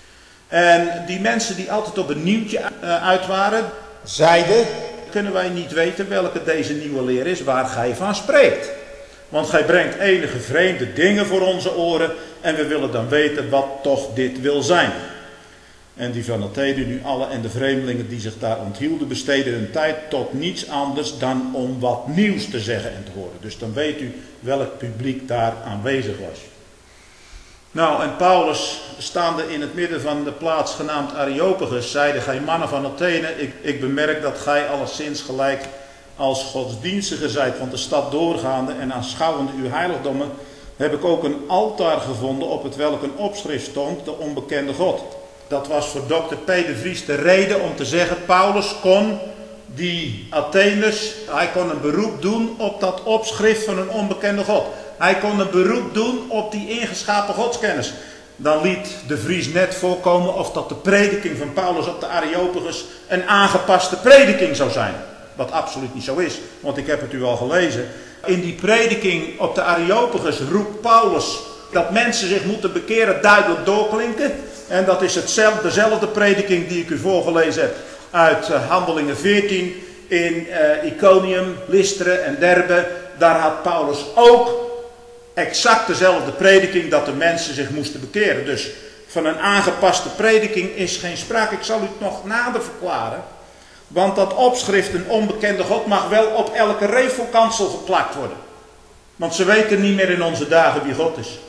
En die mensen die altijd op een nieuwtje uit waren, zeiden, kunnen wij niet weten welke deze nieuwe leer is waar gij van spreekt. Want gij brengt enige vreemde dingen voor onze oren en we willen dan weten wat toch dit wil zijn. En die van Athene nu alle en de vreemdelingen die zich daar onthielden besteden hun tijd tot niets anders dan om wat nieuws te zeggen en te horen. Dus dan weet u welk publiek daar aanwezig was. Nou, en Paulus, staande in het midden van de plaats genaamd Areopagus, zeide, gij mannen van Athene, ik, ik bemerk dat gij alleszins gelijk als godsdienstige zijt, want de stad doorgaande en aanschouwende uw heiligdommen, heb ik ook een altaar gevonden op het welk een opschrift stond, de onbekende God. Dat was voor dokter P. de Vries de reden om te zeggen, Paulus kon die Atheners, hij kon een beroep doen op dat opschrift van een onbekende God. Hij kon een beroep doen op die ingeschapen godskennis. Dan liet de Vries net voorkomen of dat de prediking van Paulus op de Areopagus een aangepaste prediking zou zijn. Wat absoluut niet zo is, want ik heb het u al gelezen. In die prediking op de Areopagus roept Paulus dat mensen zich moeten bekeren duidelijk doorklinken. En dat is hetzelfde, dezelfde prediking die ik u voorgelezen heb uit uh, Handelingen veertien in uh, Iconium, Lystra en Derbe. Daar had Paulus ook exact dezelfde prediking dat de mensen zich moesten bekeren. Dus van een aangepaste prediking is geen sprake. Ik zal u het nog nader verklaren. Want dat opschrift, een onbekende God, mag wel op elke refelkansel geplakt worden. Want ze weten niet meer in onze dagen wie God is.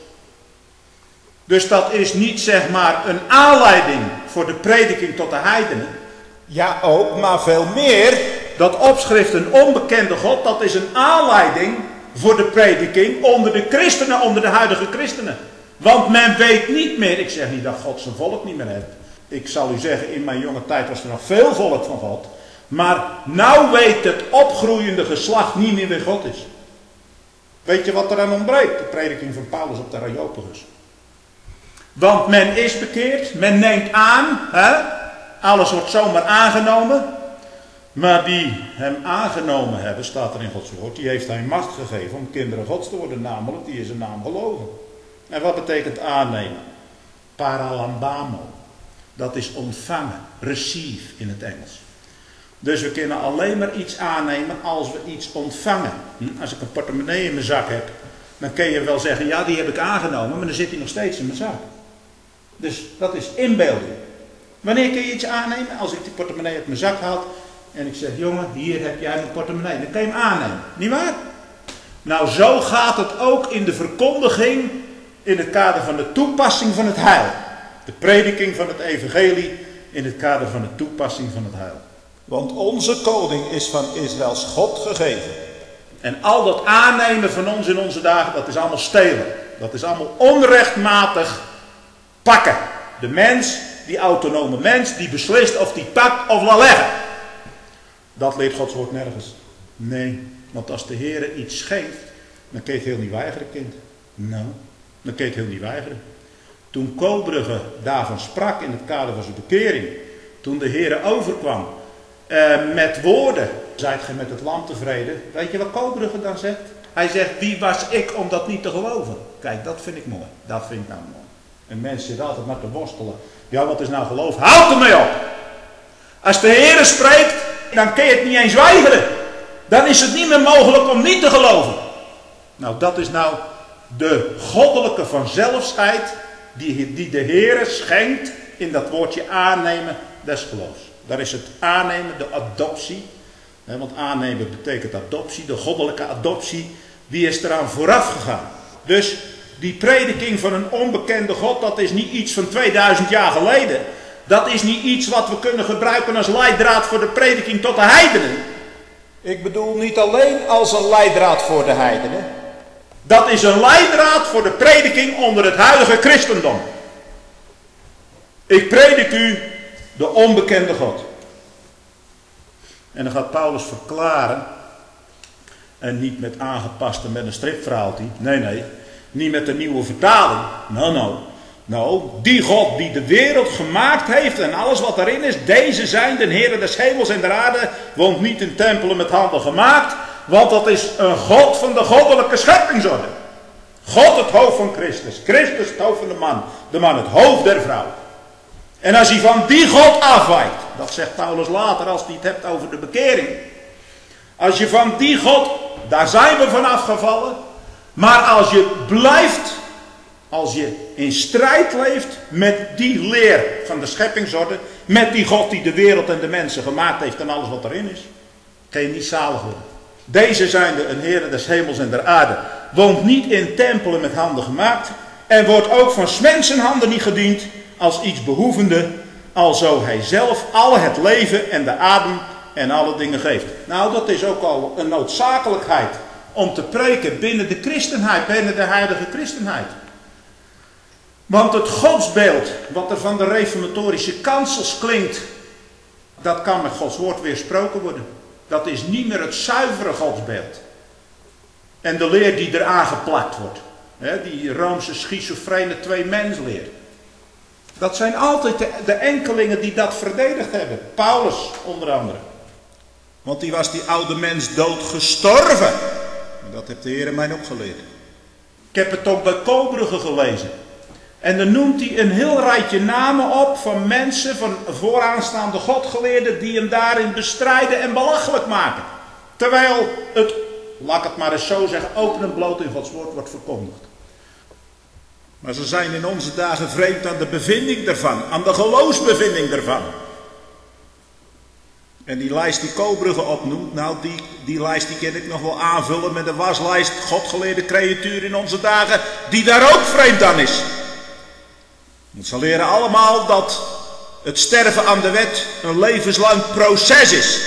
Dus dat is niet zeg maar een aanleiding voor de prediking tot de heidenen. Ja ook, maar veel meer. Dat opschrift, een onbekende God, dat is een aanleiding voor de prediking onder de christenen, onder de huidige christenen. Want men weet niet meer, ik zeg niet dat God zijn volk niet meer heeft. Ik zal u zeggen, in mijn jonge tijd was er nog veel volk van God. Maar nou weet het opgroeiende geslacht niet meer wie God is. Weet je wat er aan ontbreekt? De prediking van Paulus op de Areopagus. Want men is bekeerd, men neemt aan, hè? Alles wordt zomaar aangenomen. Maar die hem aangenomen hebben, staat er in Gods woord, die heeft hij macht gegeven om kinderen Gods te worden, namelijk die in zijn naam geloven. En wat betekent aannemen? Paralambano. Dat is ontvangen, receive in het Engels. Dus we kunnen alleen maar iets aannemen als we iets ontvangen. Als ik een portemonnee in mijn zak heb, dan kun je wel zeggen, ja, die heb ik aangenomen, maar dan zit hij nog steeds in mijn zak. Dus dat is inbeelding. Wanneer kun je iets aannemen? Als ik die portemonnee uit mijn zak haal en ik zeg, jongen, hier heb jij mijn portemonnee. Dan kun je hem aannemen. Niet waar? Nou, zo gaat het ook in de verkondiging in het kader van de toepassing van het heil. De prediking van het evangelie in het kader van de toepassing van het heil. Want onze koning is van Israëls God gegeven. En al dat aannemen van ons in onze dagen, dat is allemaal stelen. Dat is allemaal onrechtmatig pakken. De mens, die autonome mens, die beslist of die pakt of laat leggen. Dat leert Gods woord nergens. Nee, want als de Heer iets schenkt, dan kun je het heel niet weigeren, kind. Nou, dan kun je het heel niet weigeren. Toen Koolbrugge daarvan sprak in het kader van zijn bekering, toen de Heer overkwam uh, met woorden, zijt gij met het lam tevreden? Weet je wat Koolbrugge dan zegt? Hij zegt, wie was ik om dat niet te geloven? Kijk, dat vind ik mooi. Dat vind ik nou mooi. Een mens zit altijd maar te worstelen. Ja, wat is nou geloof? Houd ermee op! Als de Heer spreekt, dan kun je het niet eens weigeren. Dan is het niet meer mogelijk om niet te geloven. Nou, dat is nou de goddelijke vanzelfsheid die, die de Heer schenkt in dat woordje aannemen des geloofs. Daar is het aannemen, de adoptie. Hè, want aannemen betekent adoptie, de goddelijke adoptie. Die is eraan vooraf gegaan. Dus die prediking van een onbekende God, dat is niet iets van tweeduizend jaar geleden. Dat is niet iets wat we kunnen gebruiken als leidraad voor de prediking tot de heidenen. Ik bedoel niet alleen als een leidraad voor de heidenen. Dat is een leidraad voor de prediking onder het huidige christendom. Ik predik u de onbekende God. En dan gaat Paulus verklaren. En niet met aangepaste, met een stripverhaaltje. Nee, nee. Niet met een nieuwe vertaling. Nou, nou. Nou, die God die de wereld gemaakt heeft en alles wat daarin is. Deze zijn de Heere des hemels en der aarde. Woont niet in tempelen met handen gemaakt. Want dat is een God van de goddelijke scheppingsorde. God het hoofd van Christus. Christus het hoofd van de man. De man het hoofd der vrouw. En als hij van die God afwijkt. Dat zegt Paulus later als hij het hebt over de bekering. Als je van die God, daar zijn we van afgevallen. Maar als je blijft, als je in strijd leeft met die leer van de scheppingsorde. Met die God die de wereld en de mensen gemaakt heeft en alles wat erin is. Kan je niet zalig worden. Deze zijn de een Heere des hemels en der aarde. Woont niet in tempelen met handen gemaakt. En wordt ook van 's mensen handen niet gediend als iets behoevende. Alzo hij zelf alle het leven en de adem en alle dingen geeft. Nou, dat is ook al een noodzakelijkheid om te preken binnen de christenheid, binnen de huidige christenheid. Want het godsbeeld wat er van de reformatorische kansels klinkt, dat kan met Gods woord weersproken worden. Dat is niet meer het zuivere godsbeeld. En de leer die eraan geplakt wordt. Hè, die Roomse schizofrene twee-mens-leer. Dat zijn altijd de, de enkelingen die dat verdedigd hebben. Paulus onder andere. Want die was die oude mens dood gestorven. Dat heeft de Heer mij ook geleerd. Ik heb het ook bij Koolbrugge gelezen. En dan noemt hij een heel rijtje namen op van mensen, van vooraanstaande godgeleerden, die hem daarin bestrijden en belachelijk maken. Terwijl het, laat ik het maar eens zo zeggen, open en bloot in Gods woord wordt verkondigd. Maar ze zijn in onze dagen vreemd aan de bevinding daarvan, aan de geloofsbevinding daarvan. En die lijst die Koolbrugge opnoemt, nou die, die lijst die kan ik nog wel aanvullen met een waslijst godgeleerde creatuur in onze dagen, die daar ook vreemd aan is. Want ze leren allemaal dat het sterven aan de wet een levenslang proces is.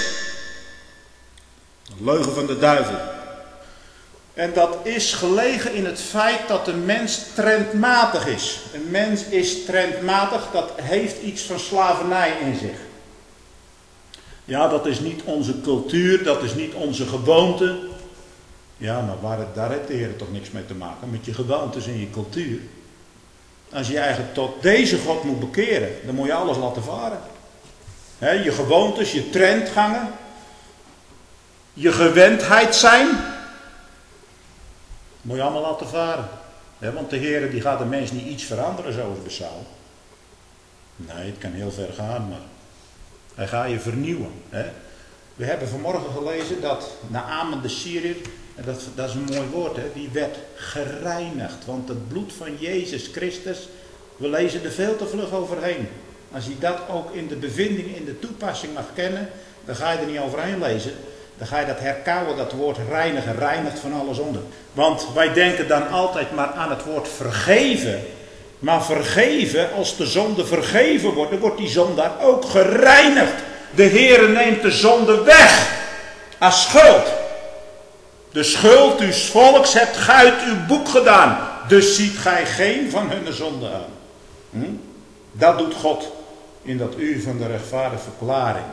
Een leugen van de duivel. En dat is gelegen in het feit dat een mens trendmatig is. Een mens is trendmatig, dat heeft iets van slavernij in zich. Ja, dat is niet onze cultuur, dat is niet onze gewoonte. Ja, maar waar het, daar heeft de Heer toch niks mee te maken, met je gewoontes en je cultuur. Als je eigenlijk tot deze God moet bekeren, dan moet je alles laten varen. He, je gewoontes, je trendgangen, je gewendheid zijn, moet je allemaal laten varen. He, want de Heer die gaat de mens niet iets veranderen zo over de zaal. Nee, het kan heel ver gaan, maar hij gaat je vernieuwen. Hè? We hebben vanmorgen gelezen dat Naaman de Syriër, en dat, dat is een mooi woord, hè, die werd gereinigd. Want het bloed van Jezus Christus, we lezen er veel te vlug overheen. Als je dat ook in de bevinding, in de toepassing mag kennen, dan ga je er niet overheen lezen. Dan ga je dat herkauwen, dat woord reinigen, reinigt van alle zonde. Want wij denken dan altijd maar aan het woord vergeven. Maar vergeven, als de zonde vergeven wordt, dan wordt die zonde ook gereinigd. De Heere neemt de zonde weg als schuld. De schuld uw volks hebt gij uit uw boek gedaan. Dus ziet gij geen van hun zonde aan. Hm? Dat doet God in dat uur van de rechtvaardige verklaring.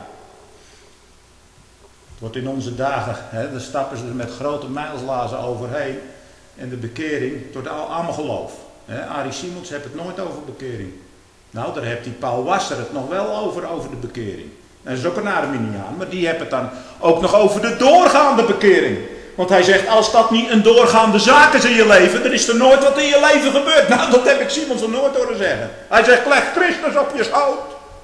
Het wordt in onze dagen, hè, daar stappen ze er met grote mijlslazen overheen. En de bekering tot allemaal geloof. Hè, Arie Simons heeft het nooit over bekering. Nou, daar heeft die Paul Wasser het nog wel over, over de bekering. En dat is ook een Arminiaan, maar die heeft het dan ook nog over de doorgaande bekering. Want hij zegt, als dat niet een doorgaande zaak is in je leven, dan is er nooit wat in je leven gebeurd. Nou, dat heb ik Simons nog nooit horen zeggen. Hij zegt, leg Christus op je schoot.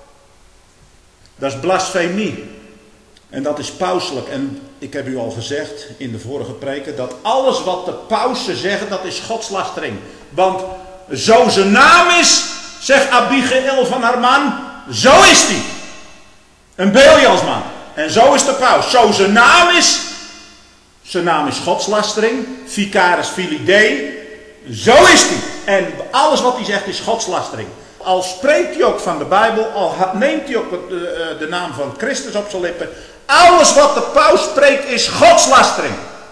Dat is blasfemie. En dat is pauselijk. En ik heb u al gezegd in de vorige preken, dat alles wat de pausen zeggen, dat is godslastering. Want zo zijn naam is, zegt Abigail van haar man, zo is die. Een Belialsman. En zo is de paus. Zo zijn naam is, zijn naam is godslastering, Vicaris Filii. Zo is die. En alles wat hij zegt is godslastering. Al spreekt hij ook van de Bijbel, al neemt hij ook de, de naam van Christus op zijn lippen. Alles wat de paus spreekt is godslastering.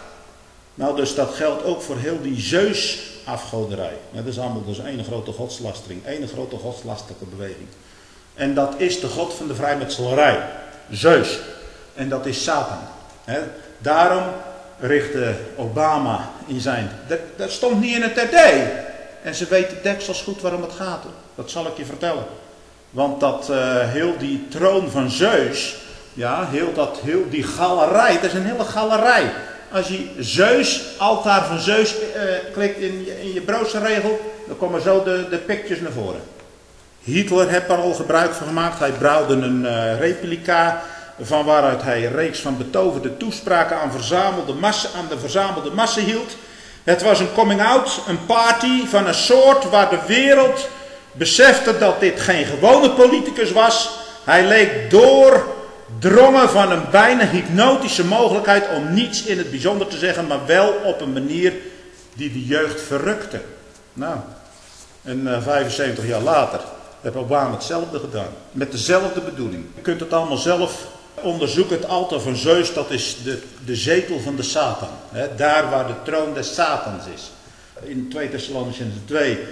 Nou, dus dat geldt ook voor heel die Zeus-afgoderij. Dat is allemaal dus één grote godslastering. één grote godslastelijke beweging. En dat is de god van de vrijmetselarij. Zeus. En dat is Satan. He? Daarom richtte Obama in zijn... Dat, dat stond niet in het R D. En ze weten deksels goed waarom het gaat. Dat zal ik je vertellen. Want dat uh, heel die troon van Zeus... Ja, heel, dat, heel die galerij. Dat is een hele galerij. Als je Zeus, altaar van Zeus uh, klikt in je, in je browserregel... dan komen zo de, de pictures naar voren. Hitler heeft er al gebruik van gemaakt. Hij bouwde een uh, replica van waaruit hij een reeks van betoverde toespraken aan, verzamelde massa, aan de verzamelde massa hield. Het was een coming-out, een party van een soort waar de wereld besefte dat dit geen gewone politicus was. Hij leek doordrongen van een bijna hypnotische mogelijkheid om niets in het bijzonder te zeggen, maar wel op een manier die de jeugd verrukte. Nou, en uh, vijfenzeventig jaar later heeft Obama hetzelfde gedaan. Met dezelfde bedoeling. Je kunt het allemaal zelf onderzoeken. Het altaar van Zeus, dat is de, de zetel van de Satan. He, daar waar de troon des Satans is. In twee Thessalonicenzen twee. Uh,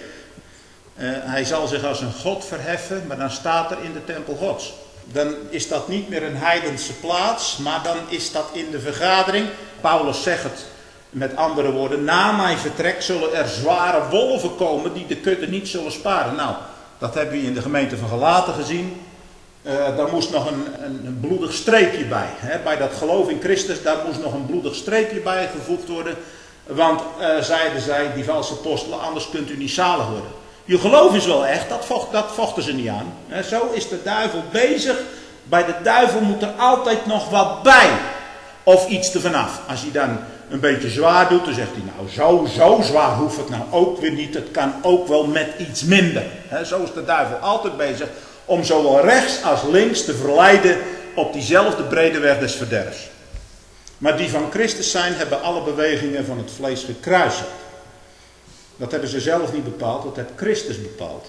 hij zal zich als een god verheffen, maar dan staat er in de tempel gods. Dan is dat niet meer een heidense plaats, maar dan is dat in de vergadering. Paulus zegt het met andere woorden. Na mijn vertrek zullen er zware wolven komen die de kudde niet zullen sparen. Nou, dat hebben we in de gemeente van Galaten gezien. Uh, daar moest nog een, een, een bloedig streepje bij. Hè? Bij dat geloof in Christus, daar moest nog een bloedig streepje bij gevoegd worden. Want, uh, zeiden zij, die valse apostelen, anders kunt u niet zalig worden. Je geloof is wel echt, dat, vocht, dat vochten ze niet aan. Hè? Zo is de duivel bezig. Bij de duivel moet er altijd nog wat bij. Of iets er vanaf. Als hij dan een beetje zwaar doet, dan zegt hij, nou zo, zo zwaar hoeft het nou ook weer niet. Het kan ook wel met iets minder. He, zo is de duivel altijd bezig om zowel rechts als links te verleiden op diezelfde brede weg des verderfs. Maar die van Christus zijn, hebben alle bewegingen van het vlees gekruisigd. Dat hebben ze zelf niet bepaald, dat heeft Christus bepaald.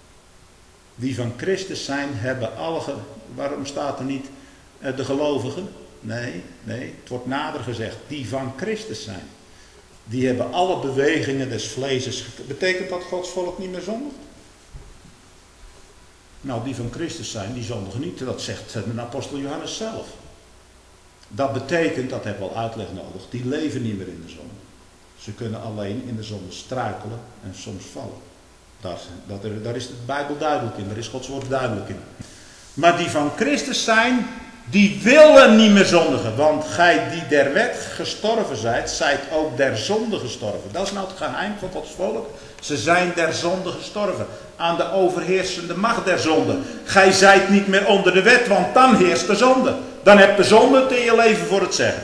Die van Christus zijn, hebben alle... Ge... Waarom staat er niet uh, de gelovigen? Nee, nee, het wordt nader gezegd, die van Christus zijn. Die hebben alle bewegingen des vleeses. Betekent dat Gods volk niet meer zondigt? Nou, die van Christus zijn, die zondigen niet. Dat zegt de apostel Johannes zelf. Dat betekent, dat hebben we al uitleg nodig, die leven niet meer in de zonde. Ze kunnen alleen in de zonde struikelen en soms vallen. Daar, dat, daar is de Bijbel duidelijk in, daar is Gods woord duidelijk in. Maar die van Christus zijn, die willen niet meer zondigen. Want gij die der wet gestorven zijt, zijt ook der zonde gestorven. Dat is nou het geheim van Gods volk. Ze zijn der zonde gestorven. Aan de overheersende macht der zonde. Gij zijt niet meer onder de wet, want dan heerst de zonde. Dan hebt de zonde het in je leven voor het zeggen.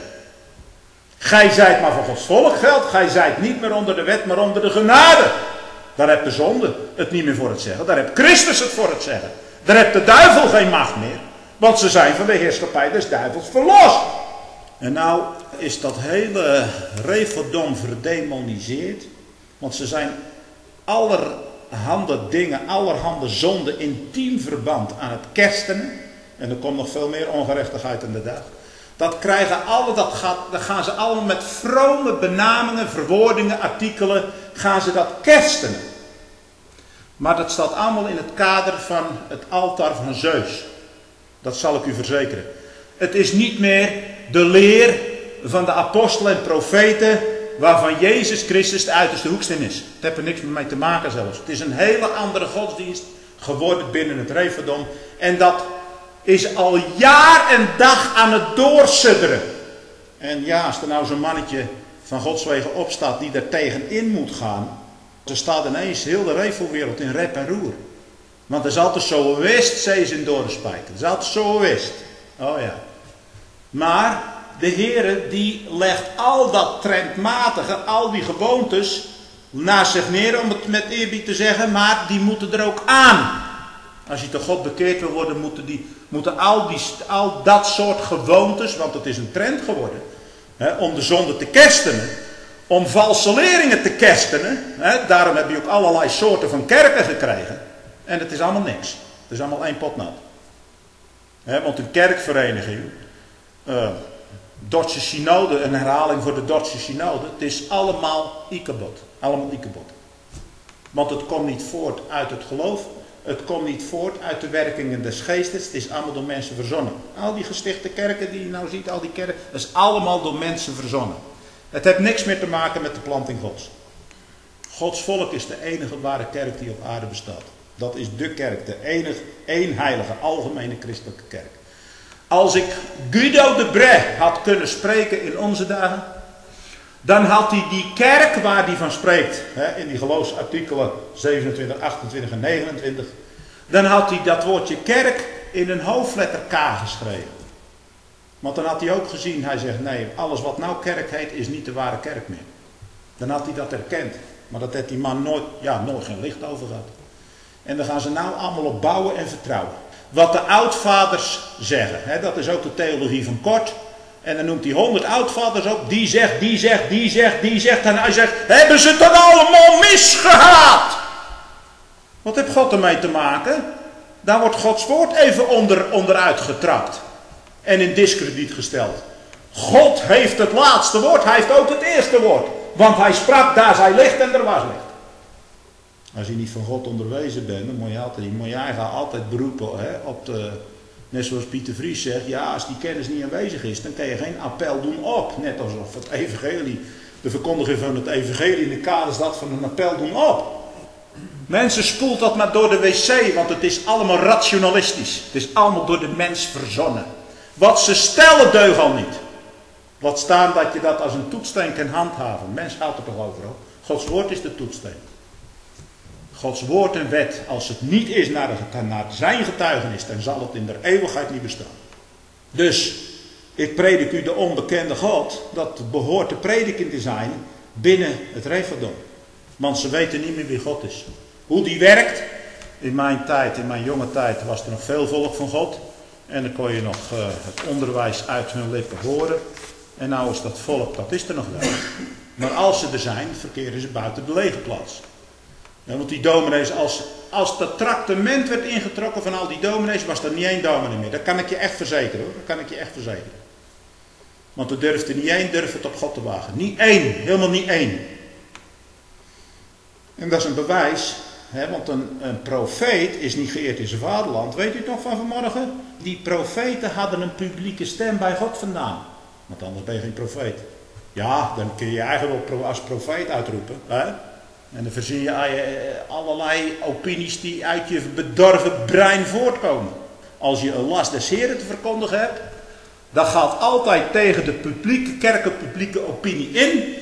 Gij zijt maar voor Gods volk geldt. Gij zijt niet meer onder de wet, maar onder de genade. Daar hebt de zonde het niet meer voor het zeggen. Daar heeft Christus het voor het zeggen. Daar heeft de duivel geen macht meer. Want ze zijn van de heerschappij des duivels verlost. En nou is dat hele Refodom verdemoniseerd. Want ze zijn allerhande dingen, allerhande zonden intiem verband aan het kerstenen. En er komt nog veel meer ongerechtigheid in de dag. Dat krijgen alle, dat gaat, dan gaan ze allemaal met vrome benamingen, verwoordingen, artikelen, gaan ze dat kerstenen. Maar dat staat allemaal in het kader van het altaar van Zeus. Dat zal ik u verzekeren. Het is niet meer de leer van de apostelen en profeten waarvan Jezus Christus de uiterste hoeksteen is. Het heeft er niks meer mee te maken zelfs. Het is een hele andere godsdienst geworden binnen het Refodom. En dat is al jaar en dag aan het doorsudderen. En ja, als er nou zo'n mannetje van Gods wegen opstaat die er tegenin moet gaan, dan staat ineens heel de Refowereld in rep en roer. Want er is altijd zo wist, zei ze in Doornspijker. Er is altijd zo wist. Oh ja. Maar de Heere die legt al dat trendmatige, al die gewoontes naast zich neer, om het met eerbied te zeggen, maar die moeten er ook aan. Als je tot God bekeerd wil worden, moeten, die, moeten al, die, al dat soort gewoontes, want het is een trend geworden, hè, om de zonde te kerstenen, om valse leringen te kerstenen. Hè, daarom heb je ook allerlei soorten van kerken gekregen. En het is allemaal niks. Het is allemaal één pot nat. Hè, want een kerkvereniging, uh, Dordtse synode, een herhaling voor de Dordtse synode, het is allemaal ikebod. Allemaal ikebod. Want het komt niet voort uit het geloof. Het komt niet voort uit de werkingen des geestes. Het is allemaal door mensen verzonnen. Al die gestichte kerken die je nou ziet, al die kerken, dat is allemaal door mensen verzonnen. Het heeft niks meer te maken met de planting Gods. Gods volk is de enige ware kerk die op aarde bestaat. Dat is de kerk, de enige, één heilige, algemene christelijke kerk. Als ik Guido de Brès had kunnen spreken in onze dagen, dan had hij die kerk waar hij van spreekt, hè, in die geloofsartikelen zevenentwintig, achtentwintig en negenentwintig, dan had hij dat woordje kerk in een hoofdletter K geschreven. Want dan had hij ook gezien, hij zegt nee, alles wat nou kerk heet is niet de ware kerk meer. Dan had hij dat erkend. Maar dat heeft die man nooit, ja, nooit geen licht over gehad. En daar gaan ze nou allemaal op bouwen en vertrouwen. Wat de oudvaders zeggen, hè, dat is ook de theologie van Kort. En dan noemt hij honderd oudvaders op. Die zegt, die zegt, die zegt, die zegt. En hij zegt, hebben ze het dan allemaal misgehad? Wat heeft God ermee te maken? Daar wordt Gods woord even onder, onderuit getrapt. En in diskrediet gesteld. God heeft het laatste woord. Hij heeft ook het eerste woord. Want hij sprak, daar zij licht en er was licht. Als je niet van God onderwezen bent, dan moet je, altijd, moet je eigenlijk altijd beroepen, hè, op de... Net zoals Pieter Vries zegt, ja, als die kennis niet aanwezig is, dan kan je geen appel doen op. Net alsof het evangelie, de verkondiging van het evangelie in de kaders dat van een appel doen op. Mensen, spoelt dat maar door de wc, want het is allemaal rationalistisch. Het is allemaal door de mens verzonnen. Wat ze stellen deugt al niet. Wat staan dat je dat als een toetssteen kan handhaven. Mens houdt er toch over op. Gods woord is de toetssteen. Gods woord en wet, als het niet is naar, de, naar zijn getuigenis, dan zal het in de eeuwigheid niet bestaan. Dus, ik predik u de onbekende God, dat behoort de prediking te zijn binnen het Refodom. Want ze weten niet meer wie God is. Hoe die werkt, in mijn tijd, in mijn jonge tijd, was er nog veel volk van God. En dan kon je nog uh, het onderwijs uit hun lippen horen. En nou is dat volk, dat is er nog wel. Maar als ze er zijn, verkeren ze buiten de legerplaats. Ja, want die dominees, als, als dat tractement werd ingetrokken van al die dominees, was er niet één dominee meer. Dat kan ik je echt verzekeren hoor, dat kan ik je echt verzekeren. Want er durfde niet één, durfde het op God te wagen. Niet één, helemaal niet één. En dat is een bewijs, hè, want een, een profeet is niet geëerd in zijn vaderland. Weet u het nog van vanmorgen? Die profeten hadden een publieke stem bij God vandaan. Want anders ben je geen profeet. Ja, dan kun je je eigen wel als profeet uitroepen. Hè? En dan verzin je allerlei opinies die uit je bedorven brein voortkomen. Als je een last des Heren te verkondigen hebt, dat gaat altijd tegen de publieke, kerkelijke publieke opinie in.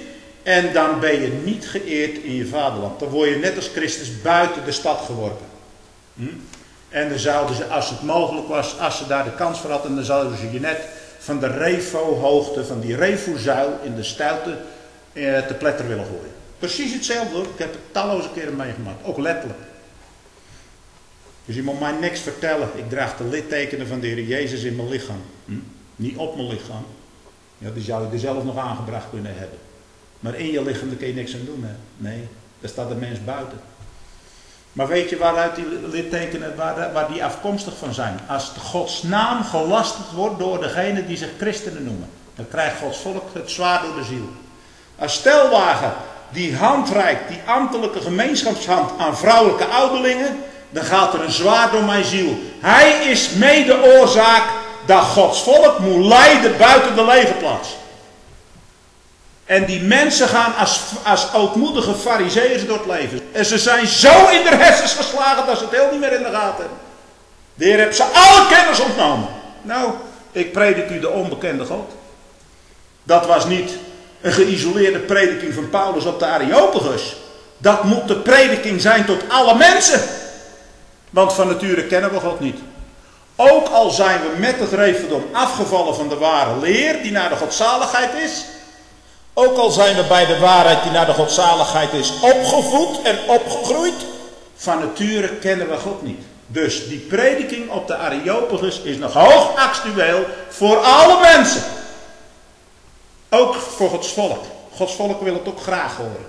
En dan ben je niet geëerd in je vaderland. Dan word je net als Christus buiten de stad geworpen. Hm? En dan zouden ze, als het mogelijk was, als ze daar de kans voor hadden, dan zouden ze je net van de Refo-hoogte, van die Refo-zuil in de stijlte eh, te pletter willen gooien. Precies hetzelfde hoor. Ik heb het talloze keren meegemaakt. Ook letterlijk. Dus je moet mij niks vertellen. Ik draag de littekenen van de Heer Jezus in mijn lichaam. Hm? Niet op mijn lichaam. Ja, die zou je er zelf nog aangebracht kunnen hebben. Maar in je lichaam, daar kun je niks aan doen. Hè? Nee, daar staat de mens buiten. Maar weet je waaruit die littekenen, waar, waar die afkomstig van zijn? Als de Gods naam gelasterd wordt door degene die zich christenen noemen. Dan krijgt Gods volk het zwaard door de ziel. Als stelwagen die hand reikt, die ambtelijke gemeenschapshand aan vrouwelijke ouderlingen, dan gaat er een zwaard door mijn ziel. Hij is mede oorzaak dat Gods volk moet lijden buiten de legerplaats. En die mensen gaan als, als ootmoedige farizeeërs door het leven. En ze zijn zo in de hersens geslagen dat ze het heel niet meer in de gaten hebben. De Heer heeft ze alle kennis ontnomen. Nou, ik predik u de onbekende God. Dat was niet een geïsoleerde prediking van Paulus op de Areopagus. Dat moet de prediking zijn tot alle mensen. Want van nature kennen we God niet. Ook al zijn we met het referdom afgevallen van de ware leer die naar de godzaligheid is. Ook al zijn we bij de waarheid die naar de godzaligheid is opgevoed en opgegroeid. Van nature kennen we God niet. Dus die prediking op de Areopagus is nog hoog actueel voor alle mensen. Ook voor Gods volk. Gods volk wil het ook graag horen.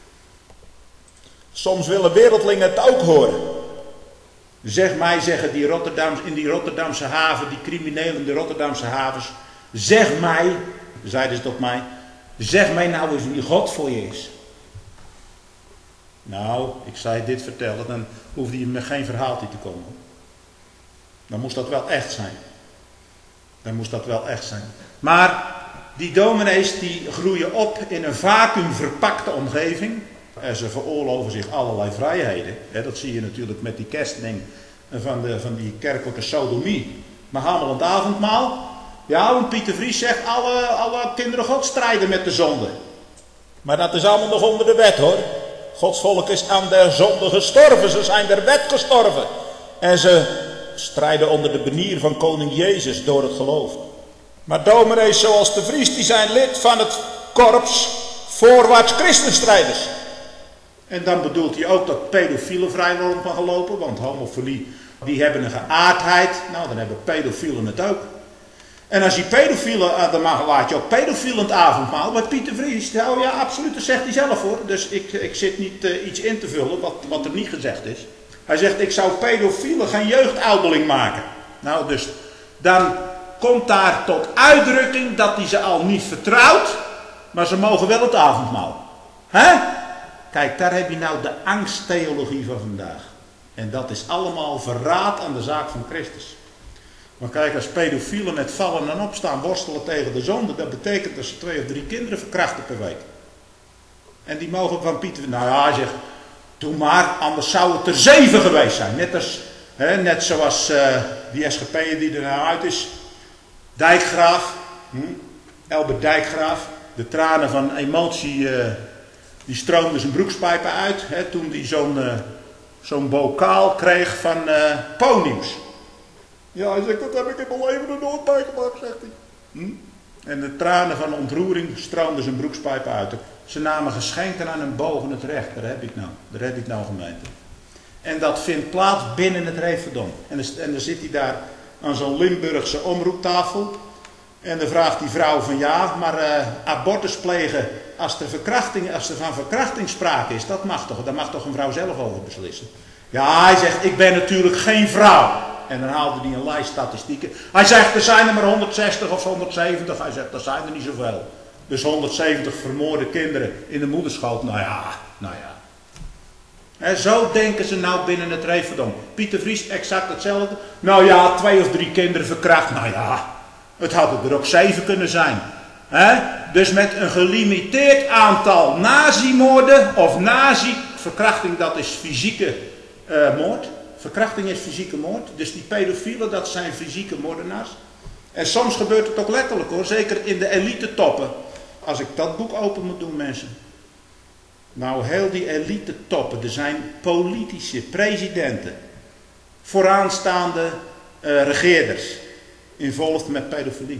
Soms willen wereldlingen het ook horen. Zeg mij, zeggen die Rotterdams, in die Rotterdamse haven, die criminelen in de Rotterdamse havens. Zeg mij, zeiden ze tot mij, zeg mij nou eens wie God voor je is. Nou, ik zei dit vertellen, dan hoefde je met geen verhaaltje te komen. Dan moest dat wel echt zijn. Dan moest dat wel echt zijn. Maar die dominees die groeien op in een vacuümverpakte omgeving. En ze veroorloven zich allerlei vrijheden. Dat zie je natuurlijk met die kerstding van, de, van die kerkelijke sodomie. Maar gaan we aan het avondmaal. Ja, want Pieter Vries zegt, alle, alle kinderen God strijden met de zonde. Maar dat is allemaal nog onder de wet hoor. Gods volk is aan der zonde gestorven. Ze zijn der wet gestorven. En ze strijden onder de benier van koning Jezus door het geloof. Maar dominees zoals de Vries, die zijn lid van het korps voorwaarts christenstrijders. En dan bedoelt hij ook dat pedofielen vrij worden van gelopen. Want homofilie, die hebben een geaardheid. Nou, dan hebben pedofielen het ook. En als je pedofielen, dan laat je ook pedofielen het avondmaal. Maar Pieter Vries, nou ja, absoluut, dat zegt hij zelf hoor. Dus ik, ik zit niet uh, iets in te vullen wat, wat er niet gezegd is. Hij zegt, ik zou pedofielen geen jeugdouderling maken. Nou, dus dan komt daar tot uitdrukking dat hij ze al niet vertrouwt. Maar ze mogen wel het avondmaal. Hè? Kijk, daar heb je nou de angsttheologie van vandaag. En dat is allemaal verraad aan de zaak van Christus. Maar kijk, als pedofielen met vallen en opstaan worstelen tegen de zonde, dat betekent dat ze twee of drie kinderen verkrachten per week. En die mogen van Pieter, nou ja, hij zegt, doe maar, anders zou het er zeven geweest zijn. Net, als, hè, net zoals uh, die S G P'er die er nou uit is. Dijkgraaf, hm? Elbert Dijkgraaf, de tranen van emotie, uh, die stroomden zijn broekspijpen uit. Hè, toen hij zo'n uh, zo'n bokaal kreeg van uh, poniums. Ja, hij zegt, dat heb ik in mijn leven nog nooit meegemaakt, zegt hij. Hm? En de tranen van ontroering stroomden zijn broekspijpen uit. Ze namen geschenken aan hem boven het recht. Daar heb ik nou. Daar heb ik nou gemeente. En dat vindt plaats binnen het Referdom. En, en dan zit hij daar aan zo'n Limburgse omroeptafel. En dan vraagt die vrouw van ja, maar uh, abortus plegen als er, verkrachting, als er van verkrachting sprake is, dat mag toch, daar mag toch een vrouw zelf over beslissen. Ja, hij zegt, ik ben natuurlijk geen vrouw. En dan haalde hij een lijst statistieken. Hij zegt, er zijn er maar honderdzestig of honderdzeventig. Hij zegt, er zijn er niet zoveel. Dus honderdzeventig vermoorde kinderen in de moederschoot. Nou ja, nou ja. En zo denken ze nou binnen het Referdom. Pieter Vries, exact hetzelfde. Nou ja, twee of drie kinderen verkracht. Nou ja, het hadden er ook zeven kunnen zijn. He? Dus met een gelimiteerd aantal nazimoorden of nazi-verkrachting, dat is fysieke uh, moord. Verkrachting is fysieke moord. Dus die pedofielen, dat zijn fysieke moordenaars. En soms gebeurt het ook letterlijk hoor. Zeker in de elite toppen. als ik dat boek open moet doen, mensen. Nou, heel die elite toppen, er zijn politici, presidenten, vooraanstaande uh, regeerders, involved met pedofilie.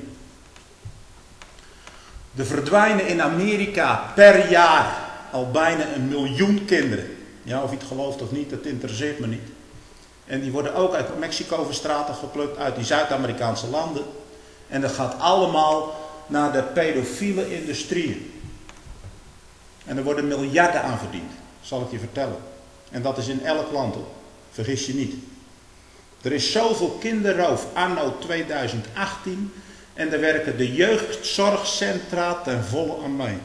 Er verdwijnen in Amerika per jaar al bijna een miljoen kinderen. Ja, of je het gelooft of niet, dat interesseert me niet. En die worden ook uit Mexico verstraten geplukt, uit die Zuid-Amerikaanse landen. En dat gaat allemaal naar de pedofiele industrieën. En er worden miljarden aan verdiend, zal ik je vertellen. En dat is in elk land, hoor. Vergis je niet. Er is zoveel kinderroof anno tweeduizend achttien en er werken de jeugdzorgcentra ten volle aan mee.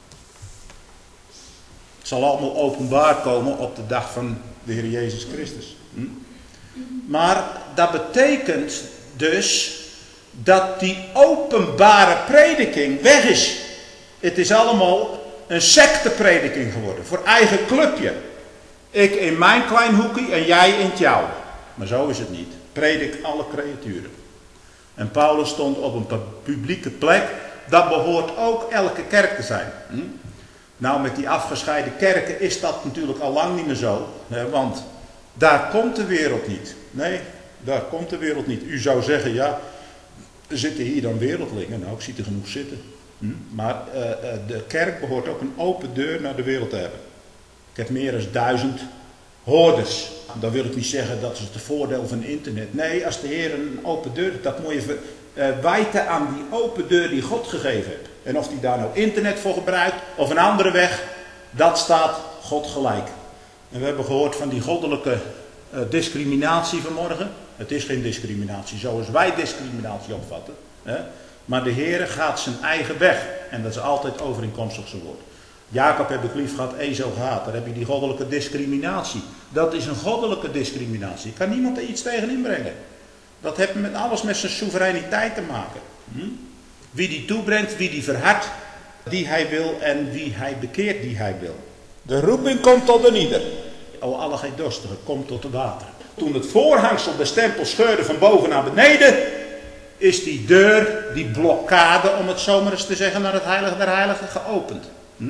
Het zal allemaal openbaar komen op de dag van de Heer Jezus Christus. Hm? Maar dat betekent dus dat die openbare prediking weg is. Het is allemaal een secteprediking geworden, voor eigen clubje. Ik in mijn klein hoekje en jij in het jouwe. Maar zo is het niet. Predik alle creaturen. En Paulus stond op een publieke plek. Dat behoort ook elke kerk te zijn. Hm? Nou, met die afgescheiden kerken is dat natuurlijk al lang niet meer zo. Hè, want daar komt de wereld niet. Nee, daar komt de wereld niet. U zou zeggen, ja, zitten hier dan wereldlingen? Nou, ik zie er genoeg zitten. Hm? Maar uh, uh, de kerk behoort ook een open deur naar de wereld te hebben. Ik heb meer dan duizend hoorders. Dan wil ik niet zeggen dat is het voordeel van internet. Nee, als de Heer een open deur, dat moet je uh, wijten aan die open deur die God gegeven heeft. En of hij daar nou internet voor gebruikt of een andere weg, dat staat God gelijk. En we hebben gehoord van die goddelijke uh, discriminatie vanmorgen. Het is geen discriminatie zoals wij discriminatie opvatten. Hè? Maar de Heer gaat zijn eigen weg. En dat is altijd overeenkomstig zijn woord. Jacob heb ik lief gehad, Esau gehaat. Daar heb je die goddelijke discriminatie. Dat is een goddelijke discriminatie. Kan niemand er iets tegen inbrengen. Dat heeft met alles met zijn soevereiniteit te maken. Hm? Wie die toebrengt, wie die verhardt, die hij wil en wie hij bekeert, die hij wil. De roeping komt tot een ieder. O alle gij dorstigen, kom tot de water. Toen het voorhangsel de stempel scheurde van boven naar beneden, is die deur, die blokkade, om het zo maar eens te zeggen, naar het heilige der heiligen geopend. Hm?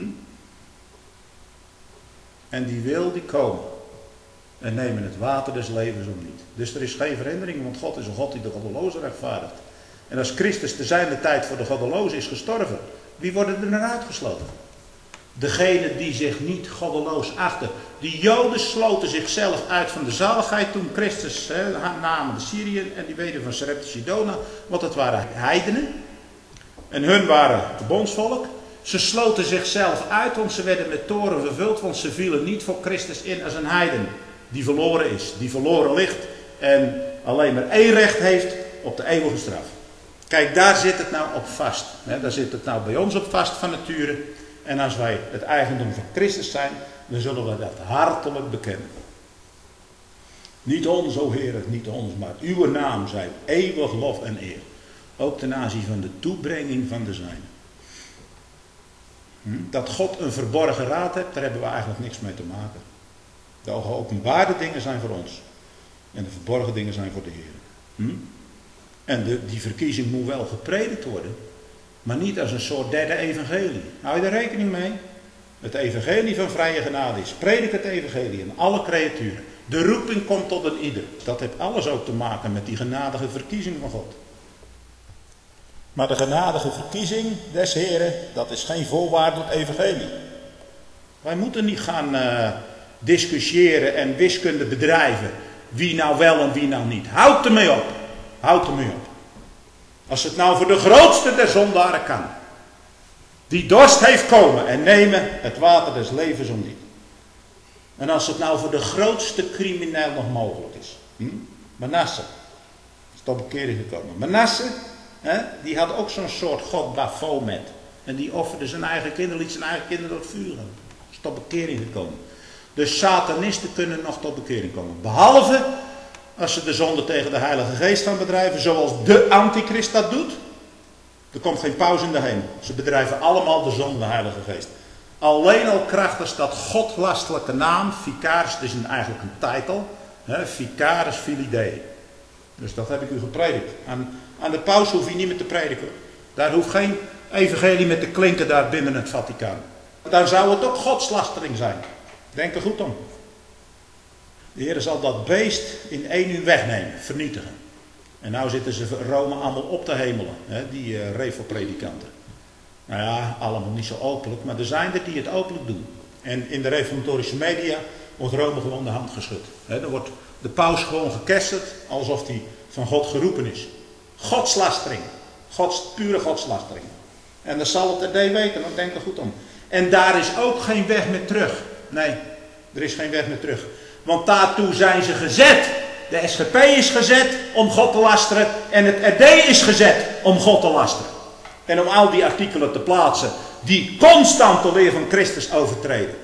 En die wil die komen. En nemen het water des levens om niet. Dus er is geen verandering, want God is een God die de goddelozen rechtvaardigt. En als Christus te zijner tijd voor de goddelozen is gestorven, wie worden er naar uitgesloten? Degene die zich niet goddeloos achten. Die Joden sloten zichzelf uit van de zaligheid toen Christus he, namen de Syriën en die weten van Sarepta Sidona, want het waren heidenen. En hun waren verbondsvolk. Ze sloten zichzelf uit, want ze werden met toren vervuld, want ze vielen niet voor Christus in als een heiden. Die verloren is, die verloren ligt en alleen maar één recht heeft op de eeuwige straf. Kijk, daar zit het nou op vast. He, daar zit het nou bij ons op vast van nature. En als wij het eigendom van Christus zijn, dan zullen we dat hartelijk bekennen. Niet ons, o Heer, niet ons, maar uw naam zij eeuwig lof en eer. Ook ten aanzien van de toebrenging van de zijnen. Hm? Dat God een verborgen raad heeft, daar hebben we eigenlijk niks mee te maken. De geopenbaarde dingen zijn voor ons. En de verborgen dingen zijn voor de Heer. Hm? En de, die verkiezing moet wel gepredikt worden. Maar niet als een soort derde evangelie. Hou je er rekening mee? Het evangelie van vrije genade is. Predik het evangelie aan alle creaturen. De roeping komt tot een ieder. Dat heeft alles ook te maken met die genadige verkiezing van God. Maar de genadige verkiezing des Heren, dat is geen voorwaardelijk evangelie. Wij moeten niet gaan uh, discussiëren en wiskunde bedrijven. Wie nou wel en wie nou niet. Houd ermee op. Houd ermee op. Als het nou voor de grootste der zondaren kan. Die dorst heeft komen en nemen het water des levens om niet. En als het nou voor de grootste crimineel nog mogelijk is. Hm? Manasse. Is tot bekering gekomen. Manasse, hè, die had ook zo'n soort god Baphomet. En die offerde zijn eigen kinderen, liet zijn eigen kinderen door het vuur gaan. Is tot bekering gekomen. Dus satanisten kunnen nog tot bekering komen. Behalve als ze de zonde tegen de Heilige Geest gaan bedrijven, zoals de antichrist dat doet. Er komt geen pauze in de hemel. Ze bedrijven allemaal de zonde de Heilige Geest. Alleen al krachtens dat godlastelijke naam, Vicaris, het is een, eigenlijk een titel. Hè, Vicaris Filidei. Dus dat heb ik u gepredikt. Aan, aan de paus hoef je niet meer te prediken. Daar hoeft geen evangelie met de klinken daar binnen het Vaticaan. Dan zou het ook godslastering zijn. Denk er goed om. De Heer zal dat beest in één uur wegnemen, vernietigen. En nou zitten ze Rome allemaal op te hemelen, hè, die uh, revelpredikanten. Nou ja, allemaal niet zo openlijk, maar er zijn er die het openlijk doen. En in de reformatorische media wordt Rome gewoon de hand geschud. He, dan wordt de paus gewoon gekersterd alsof hij van God geroepen is. Godslastering. Gods, pure godslastering. En dan zal het R D weten, dan denk er goed om. En daar is ook geen weg meer terug. Nee, er is geen weg meer terug. Want daartoe zijn ze gezet. De S G P is gezet om God te lasteren. En het R D is gezet om God te lasteren. En om al die artikelen te plaatsen die constant de leer van Christus overtreden.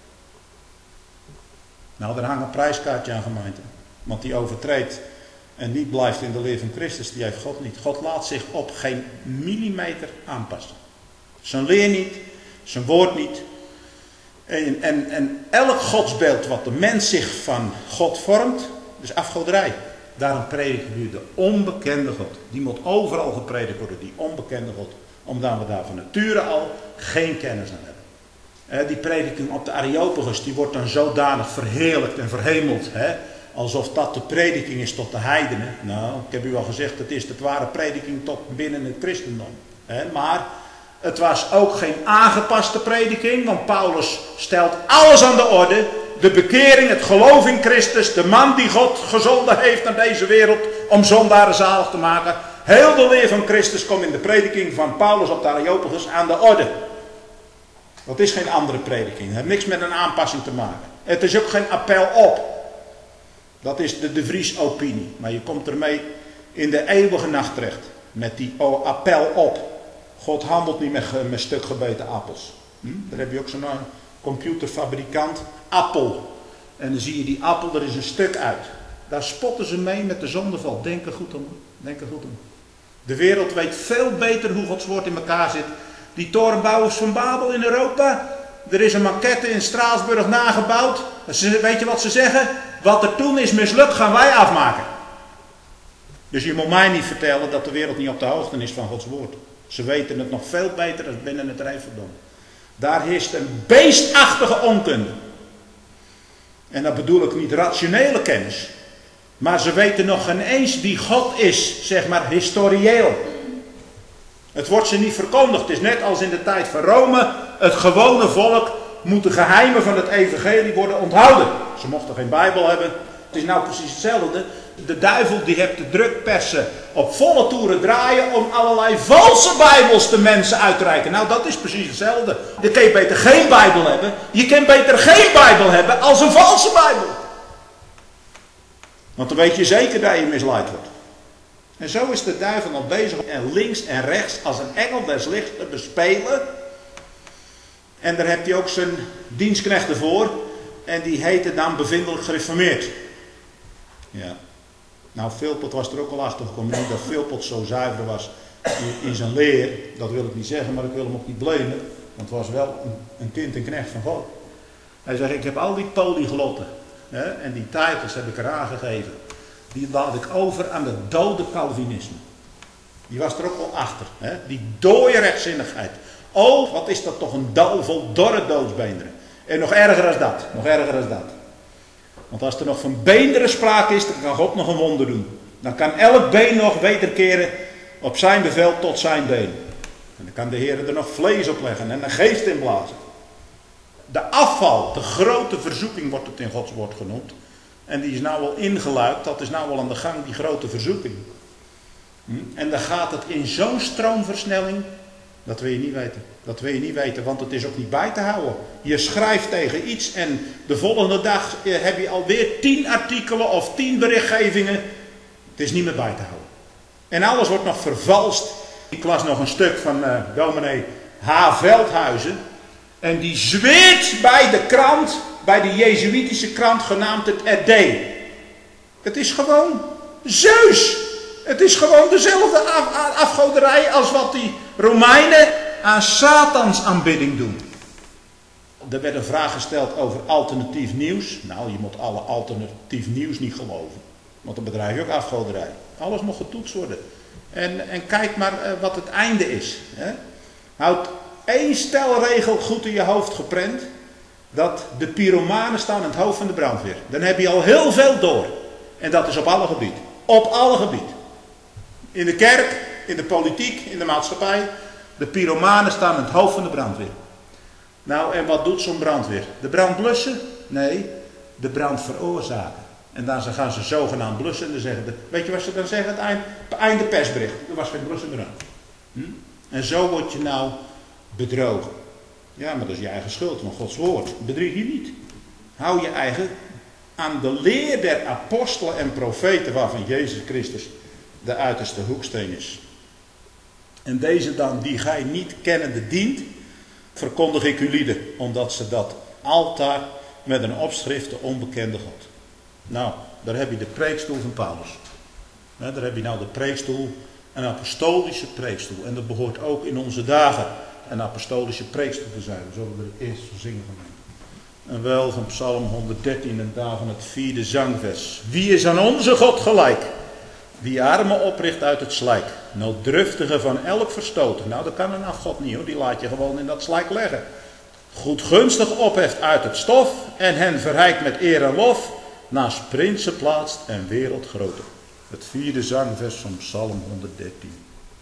Nou, daar hangt een prijskaartje aan, gemeente. Want die overtreedt en niet blijft in de leer van Christus, die heeft God niet. God laat zich op geen millimeter aanpassen. Zijn leer niet, zijn woord niet. En, en, en elk godsbeeld wat de mens zich van God vormt, is afgoderij. Daarom prediken we de onbekende God. Die moet overal gepredikt worden, die onbekende God. Omdat we daar van nature al geen kennis aan hebben. Eh, die prediking op de Areopagus, die wordt dan zodanig verheerlijkt en verhemeld. Hè, alsof dat de prediking is tot de heidenen. Nou, ik heb u al gezegd, het is de ware prediking tot binnen het christendom. Hè, maar het was ook geen aangepaste prediking, want Paulus stelt alles aan de orde. De bekering, het geloof in Christus, de man die God gezonden heeft naar deze wereld om zondaren zalig te maken. Heel de leer van Christus komt in de prediking van Paulus op de Areopagus aan de orde. Dat is geen andere prediking. Het heeft niks met een aanpassing te maken. Het is ook geen appel op. Dat is de De Vries opinie. Maar je komt ermee in de eeuwige nacht terecht. Met die appel op. God handelt niet met, met stuk gebeten appels. Hm? Daar heb je ook zo'n computerfabrikant. Appel. En dan zie je die appel, er is een stuk uit. Daar spotten ze mee met de zondeval. Denk er goed om. Denk er goed om. De wereld weet veel beter hoe Gods woord in elkaar zit. Die torenbouwers van Babel in Europa. Er is een maquette in Straatsburg nagebouwd. Weet je wat ze zeggen? Wat er toen is mislukt, gaan wij afmaken. Dus je moet mij niet vertellen dat de wereld niet op de hoogte is van Gods woord. Ze weten het nog veel beter dan binnen het rijferdom. Daar heerst een beestachtige onkunde. En dat bedoel ik niet rationele kennis. Maar ze weten nog geen eens wie God is, zeg maar historieel. Het wordt ze niet verkondigd. Het is net als in de tijd van Rome. Het gewone volk moet de geheimen van het evangelie worden onthouden. Ze mochten geen Bijbel hebben. Het is nou precies hetzelfde. De duivel die heeft de drukpersen op volle toeren draaien om allerlei valse Bijbels de mensen uit te reiken. Nou, dat is precies hetzelfde. Je kan beter geen Bijbel hebben. Je kan beter geen Bijbel hebben als een valse Bijbel. Want dan weet je zeker dat je misleid wordt. En zo is de duivel nog bezig en links en rechts als een engel des lichts te bespelen. En daar heeft hij ook zijn dienstknechten voor. En die heten dan bevindelijk gereformeerd. Ja. Nou, Philpot was er ook al achter gekomen. Niet dat Philpot zo zuiver was in, in zijn leer. Dat wil ik niet zeggen, maar ik wil hem ook niet blamen. Want het was wel een, een kind en knecht van God. Hij zegt, ik heb al die polyglotten. Hè, en die titels heb ik eraan gegeven. Die laat ik over aan de dode Calvinisme. Die was er ook al achter. Hè? Die dode rechtzinnigheid. Oh, wat is dat toch een dal vol dorre doodsbeenderen. En nog erger als dat. Nog erger als dat. Want als er nog van beenderen sprake is, dan kan God nog een wonder doen. Dan kan elk been nog wederkeren op zijn bevel tot zijn been. En dan kan de Heer er nog vlees op leggen en een geest in blazen. De afval, de grote verzoeking wordt het in Gods woord genoemd. En die is nou wel ingeluid, dat is nou wel aan de gang, die grote verzoeking. Hm? En dan gaat het in zo'n stroomversnelling, dat wil je niet weten. Dat wil je niet weten, want het is ook niet bij te houden. Je schrijft tegen iets en de volgende dag heb je alweer tien artikelen of tien berichtgevingen. Het is niet meer bij te houden. En alles wordt nog vervalst. Ik las nog een stuk van uh, dominee H. Veldhuizen. En die zweert bij de krant, bij de Jezuïtische krant genaamd het R D. Het is gewoon Zeus. Het is gewoon dezelfde af, afgoderij als wat die Romeinen aan Satans aanbidding doen. Er werd een vraag gesteld over alternatief nieuws. Nou, je moet alle alternatief nieuws niet geloven. Want dan bedrijf je ook afgoderij. Alles moet getoetst worden. En, en kijk maar uh, wat het einde is. Hè? Houd één stelregel goed in je hoofd geprent. Dat de pyromanen staan aan het hoofd van de brandweer. Dan heb je al heel veel door. En dat is op alle gebieden. Op alle gebieden. In de kerk, in de politiek, in de maatschappij. De pyromanen staan aan het hoofd van de brandweer. Nou, en wat doet zo'n brandweer? De brand blussen? Nee, de brand veroorzaken. En dan gaan ze zogenaamd blussen en dan zeggen ze, weet je wat ze dan zeggen? Het eind, einde persbericht. Er was geen blussen meer aan. Hm? En zo word je nou bedrogen. Ja, maar dat is je eigen schuld, van Gods woord. Bedrieg je niet. Hou je eigen aan de leer der apostelen en profeten, waarvan Jezus Christus de uiterste hoeksteen is. En deze dan, die gij niet kennende dient, verkondig ik u lieden, omdat ze dat altaar met een opschrift de onbekende God. Nou, daar heb je de preekstoel van Paulus. Ja, daar heb je nou de preekstoel, een apostolische preekstoel. En dat behoort ook in onze dagen een apostolische preekstoel te zijn. We zullen er het eerst van zingen van hem. En wel van Psalm honderddertien en daarvan het vierde zangvers. Wie is aan onze God gelijk? Die armen opricht uit het slijk. Nooddruftige van elk verstoten. Nou, dat kan een afgod niet hoor. Die laat je gewoon in dat slijk leggen. Goedgunstig opheft uit het stof. En hen verrijkt met eer en lof. Naast prinsen plaatst en wereldgroter. Het vierde zangvers van Psalm honderddertien.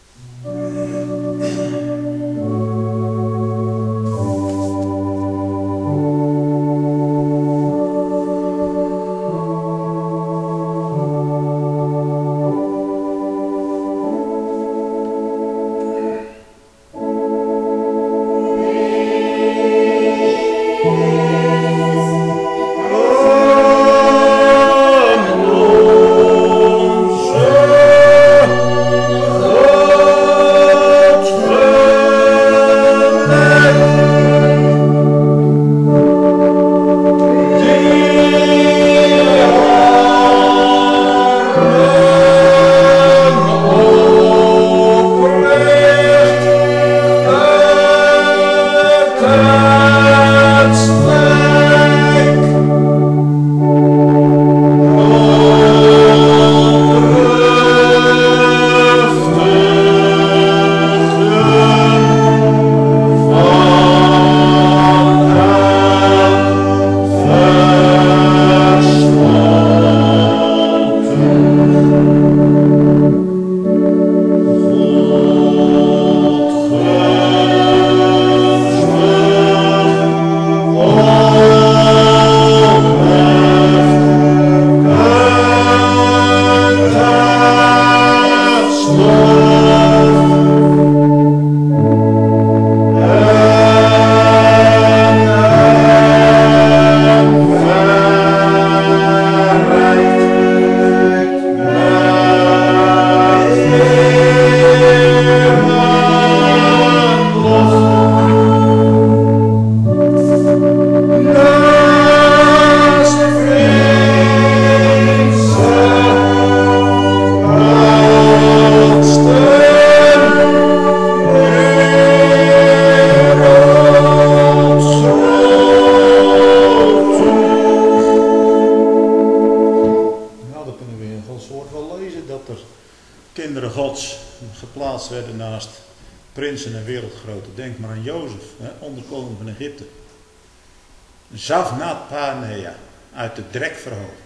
Zaphnath-paaneah, uit de drek verhoogd.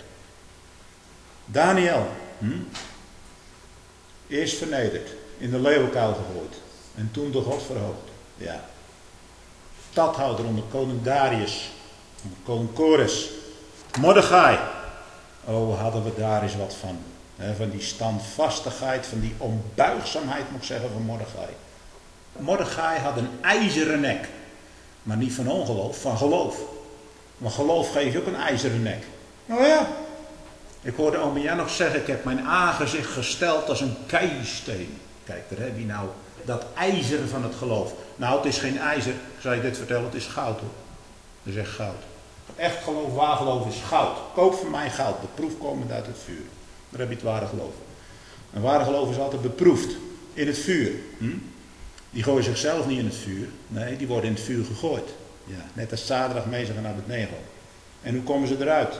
Daniel, hm? eerst vernederd, in de leeuwenkuil gegooid. En toen door God verhoogd. Ja. Stadhouder onder koning Darius, onder koning Kores. Mordechai. Oh, hadden we daar eens wat van. He, van die standvastigheid, van die onbuigzaamheid, moet ik zeggen, van Mordechai. Mordechai had een ijzeren nek. Maar niet van ongeloof, van geloof. Maar geloof geeft je ook een ijzeren nek. Nou ja. Ik hoorde Omia nog zeggen, ik heb mijn aangezicht gesteld als een keisteen. Kijk, daar heb je nou dat ijzer van het geloof. Nou, het is geen ijzer, ik zal je dit vertellen, het is goud hoor. Dat is echt goud. Echt geloof, waar geloof is goud. Koop van mij goud, beproefd komend uit het vuur. Daar heb je het ware geloof. En ware geloof is altijd beproefd in het vuur. Hm? Die gooien zichzelf niet in het vuur. Nee, die worden in het vuur gegooid. Ja, net als Sadrach, Mesach en Abednego. En hoe komen ze eruit?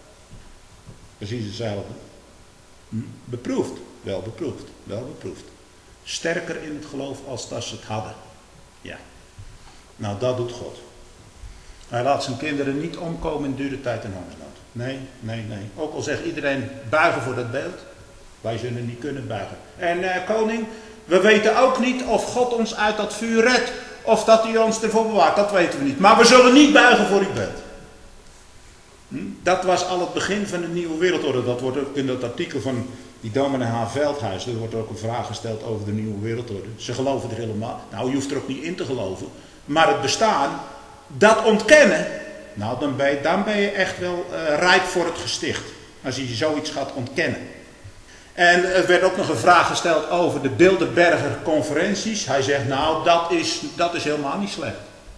Precies hetzelfde. Hm? Beproefd. Wel beproefd. Wel beproefd. Sterker in het geloof als dat ze het hadden. Ja. Nou, dat doet God. Hij laat zijn kinderen niet omkomen in dure tijd en hongersnood. Nee, nee, nee. Ook al zegt iedereen buigen voor dat beeld. Wij zullen niet kunnen buigen. En uh, koning, we weten ook niet of God ons uit dat vuur redt. Of dat hij ons ervoor bewaart. Dat weten we niet. Maar we zullen niet buigen voor uw beeld. Hm? Dat was al het begin van de nieuwe wereldorde. Dat wordt ook in dat artikel van die dominee H. Veldhuis. Er wordt ook een vraag gesteld over de nieuwe wereldorde. Ze geloven er helemaal. Nou, je hoeft er ook niet in te geloven. Maar het bestaan, dat ontkennen. Nou, dan ben je, dan ben je echt wel uh, rijp voor het gesticht. Als je zoiets gaat ontkennen. En er werd ook nog een vraag gesteld over de Bilderberger conferenties. Hij zegt, nou, dat is, dat is helemaal niet slecht.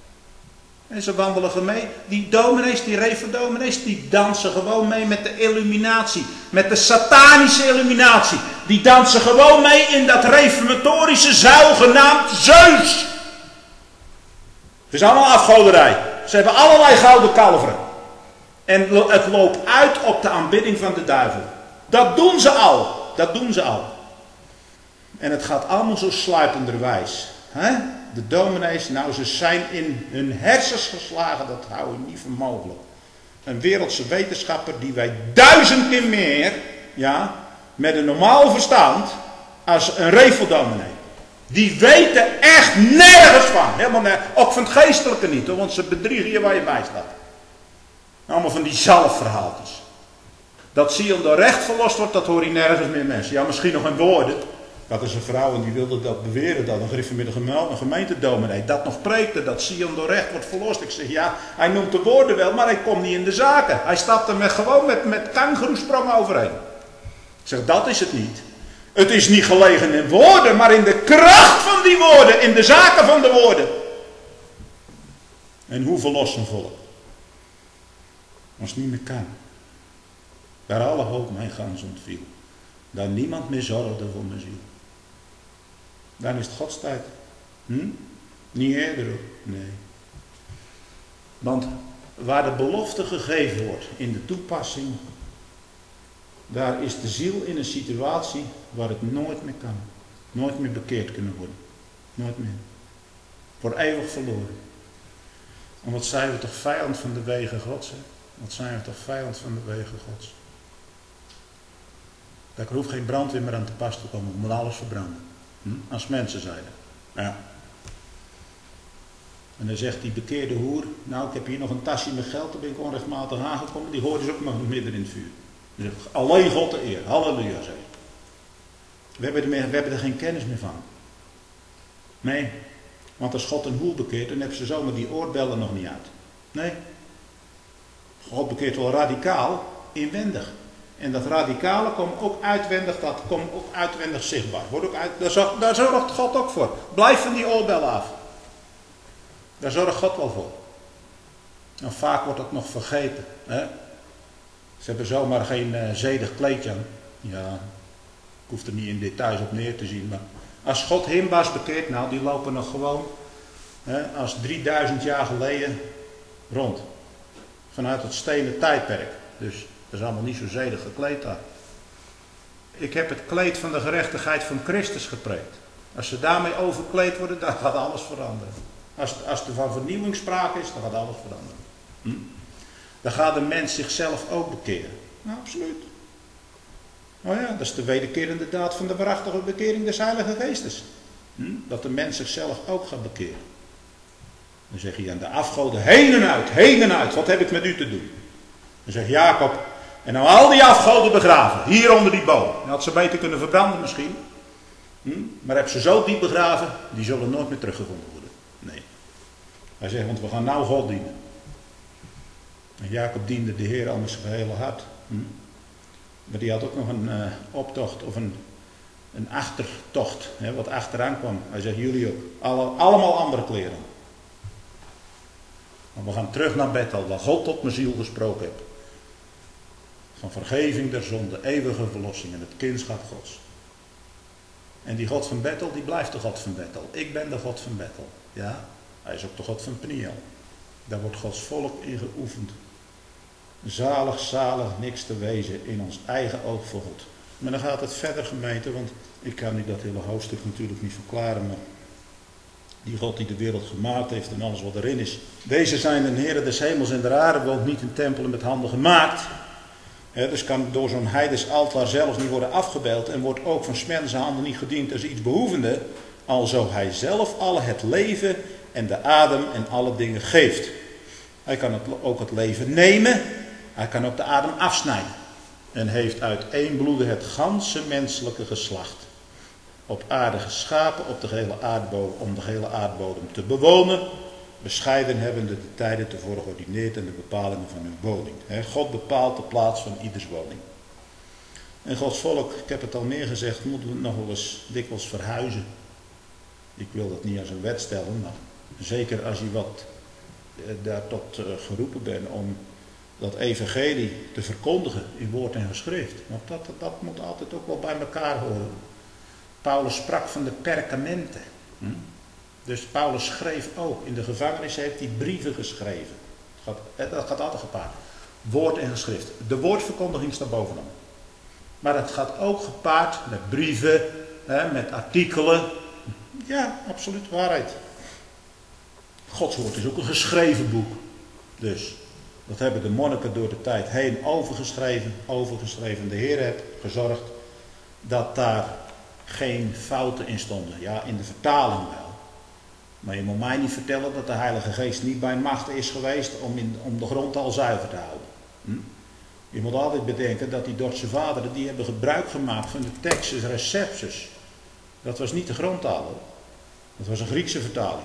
En ze wandelen mee. Die dominees, die revendominees, die dansen gewoon mee met de illuminatie. Met de satanische illuminatie. Die dansen gewoon mee in dat reformatorische zuil genaamd Zeus. Het is allemaal afgoderij. Ze hebben allerlei gouden kalveren. En het loopt uit op de aanbidding van de duivel. Dat doen ze al. Dat doen ze al. En het gaat allemaal zo sluipenderwijs. Hè? De dominees, nou ze zijn in hun hersens geslagen, dat hou je niet voor mogelijk. Een wereldse wetenschapper die weet duizend keer meer, ja, met een normaal verstand, als een reveldominee. Die weten echt nergens van. Helemaal nergens. Ook van het geestelijke niet, hoor, want ze bedriegen je waar je bij staat. Allemaal van die zalfverhaaltjes. Dat Sion door recht verlost wordt, dat hoor je nergens meer mensen. Ja, misschien nog in woorden. Dat is een vrouw en die wilde dat beweren, dat een gereformeerde een gemeentedominee dat nog preekte, dat Sion door recht wordt verlost. Ik zeg, ja, hij noemt de woorden wel, maar hij komt niet in de zaken. Hij stapt er met, gewoon met, met kangoeroesprongen overheen. Ik zeg, dat is het niet. Het is niet gelegen in woorden, maar in de kracht van die woorden, in de zaken van de woorden. En hoe verlost een volk? Als het niet meer kan. Daar alle hoop mijn gans ontviel. Daar niemand meer zorgde voor mijn ziel. Dan is het Gods tijd. Hm? Niet eerder hoor. Nee. Want waar de belofte gegeven wordt in de toepassing, daar is de ziel in een situatie waar het nooit meer kan. Nooit meer bekeerd kunnen worden. Nooit meer. Voor eeuwig verloren. En wat zijn we toch vijand van de wegen Gods. Hè? Wat zijn we toch vijand van de wegen Gods. Daar hoeft geen brandweer meer aan te pas te komen. We moeten alles verbranden. Hm? Als mensen zeiden. Ja. En dan zegt die bekeerde hoer. Nou, ik heb hier nog een tasje met geld. Daar ben ik onrechtmatig aangekomen. Die hoort dus ook nog midden in het vuur. Dus alleen God de eer. Halleluja, zeg ik. We hebben, er meer, we hebben er geen kennis meer van. Nee. Want als God een hoer bekeert, dan hebben ze zomaar die oorbellen nog niet uit. Nee. God bekeert wel radicaal, inwendig. En dat radicale komt ook uitwendig, dat komt ook uitwendig zichtbaar. Wordt ook uit, daar, zorgt, daar zorgt God ook voor. Blijf van die oorbellen af. Daar zorgt God wel voor. En vaak wordt dat nog vergeten. Hè? Ze hebben zomaar geen uh, zedig kleedje aan. Ja, ik hoef er niet in details op neer te zien. Maar als God Himba's bekeert, nou die lopen nog gewoon hè, als drieduizend jaar geleden rond. Vanuit het stenen tijdperk. Dus dat is allemaal niet zo zedig gekleed daar. Ik heb het kleed van de gerechtigheid van Christus gepreekt. Als ze daarmee overkleed worden, dan gaat alles veranderen. Als, als er van vernieuwing sprake is, dan gaat alles veranderen. Hm? Dan gaat de mens zichzelf ook bekeren. Nou, absoluut. Nou ja, dat is de wederkerende daad van de waarachtige bekering des Heilige Geestes. Hm? Dat de mens zichzelf ook gaat bekeren. Dan zeg je aan de afgoden, heen en uit, heen en uit, wat heb ik met u te doen? Dan zegt Jacob, en nou al die afgoden begraven, hier onder die boom. Je had ze beter kunnen verbranden misschien. Hm? Maar heb ze zo diep begraven, die zullen nooit meer teruggevonden worden. Nee. Hij zegt, want we gaan nou God dienen. En Jacob diende de Heer al met zijn gehele hart. Hm? Maar die had ook nog een uh, optocht of een, een achtertocht, hè, wat achteraan kwam. Hij zegt, jullie ook, alle, allemaal andere kleren. Maar we gaan terug naar Bethel, waar God tot mijn ziel gesproken heeft. Van vergeving der zonde, eeuwige verlossing en het kindschap Gods. En die God van Bethel, die blijft de God van Bethel. Ik ben de God van Bethel. Ja, hij is ook de God van Peniel. Daar wordt Gods volk in geoefend. Zalig, zalig, niks te wezen in ons eigen oog voor God. Maar dan gaat het verder gemeente, want ik kan niet dat hele hoofdstuk natuurlijk niet verklaren. Maar Die God die de wereld gemaakt heeft en alles wat erin is. Deze zijn de Heere des hemels en der aarde, woont niet in tempelen met handen gemaakt. He, dus kan door zo'n heidens altaar zelfs niet worden afgebeeld en wordt ook van 's mensen handen niet gediend als iets behoevende, alzo hij zelf alle het leven en de adem en alle dingen geeft. Hij kan het, ook het leven nemen, hij kan ook de adem afsnijden. En heeft uit één bloede het ganse menselijke geslacht op aarde geschapen, op de gehele aardbodem, om de gehele aardbodem te bewonen, bescheiden hebbende de tijden tevoren geordineerd en de bepalingen van hun woning. He, God bepaalt de plaats van ieders woning. En Gods volk, ik heb het al meer gezegd, moeten we nog wel eens dikwijls verhuizen. Ik wil dat niet als een wet stellen, maar zeker als je wat eh, daar tot uh, geroepen bent om dat evangelie te verkondigen in woord en geschrift. Want dat, dat moet altijd ook wel bij elkaar horen. Paulus sprak van de perkamenten. Hm? Dus Paulus schreef ook. In de gevangenis heeft hij brieven geschreven. Dat gaat, dat gaat altijd gepaard. Woord en geschrift. De woordverkondiging staat bovenaan. Maar het gaat ook gepaard met brieven, hè, met artikelen. Ja, absoluut waarheid. Gods woord is ook een geschreven boek. Dus dat hebben de monniken door de tijd heen overgeschreven. Overgeschreven. De Heer heeft gezorgd dat daar geen fouten in stonden. Ja, in de vertaling wel. Maar je moet mij niet vertellen dat de Heilige Geest niet bij macht is geweest om, in, om de grond al zuiver te houden. Hm? Je moet altijd bedenken dat die Dordtse vaderen, die hebben gebruik gemaakt van de Textus Receptus. Dat was niet de grondtaal hoor. Dat was een Griekse vertaling.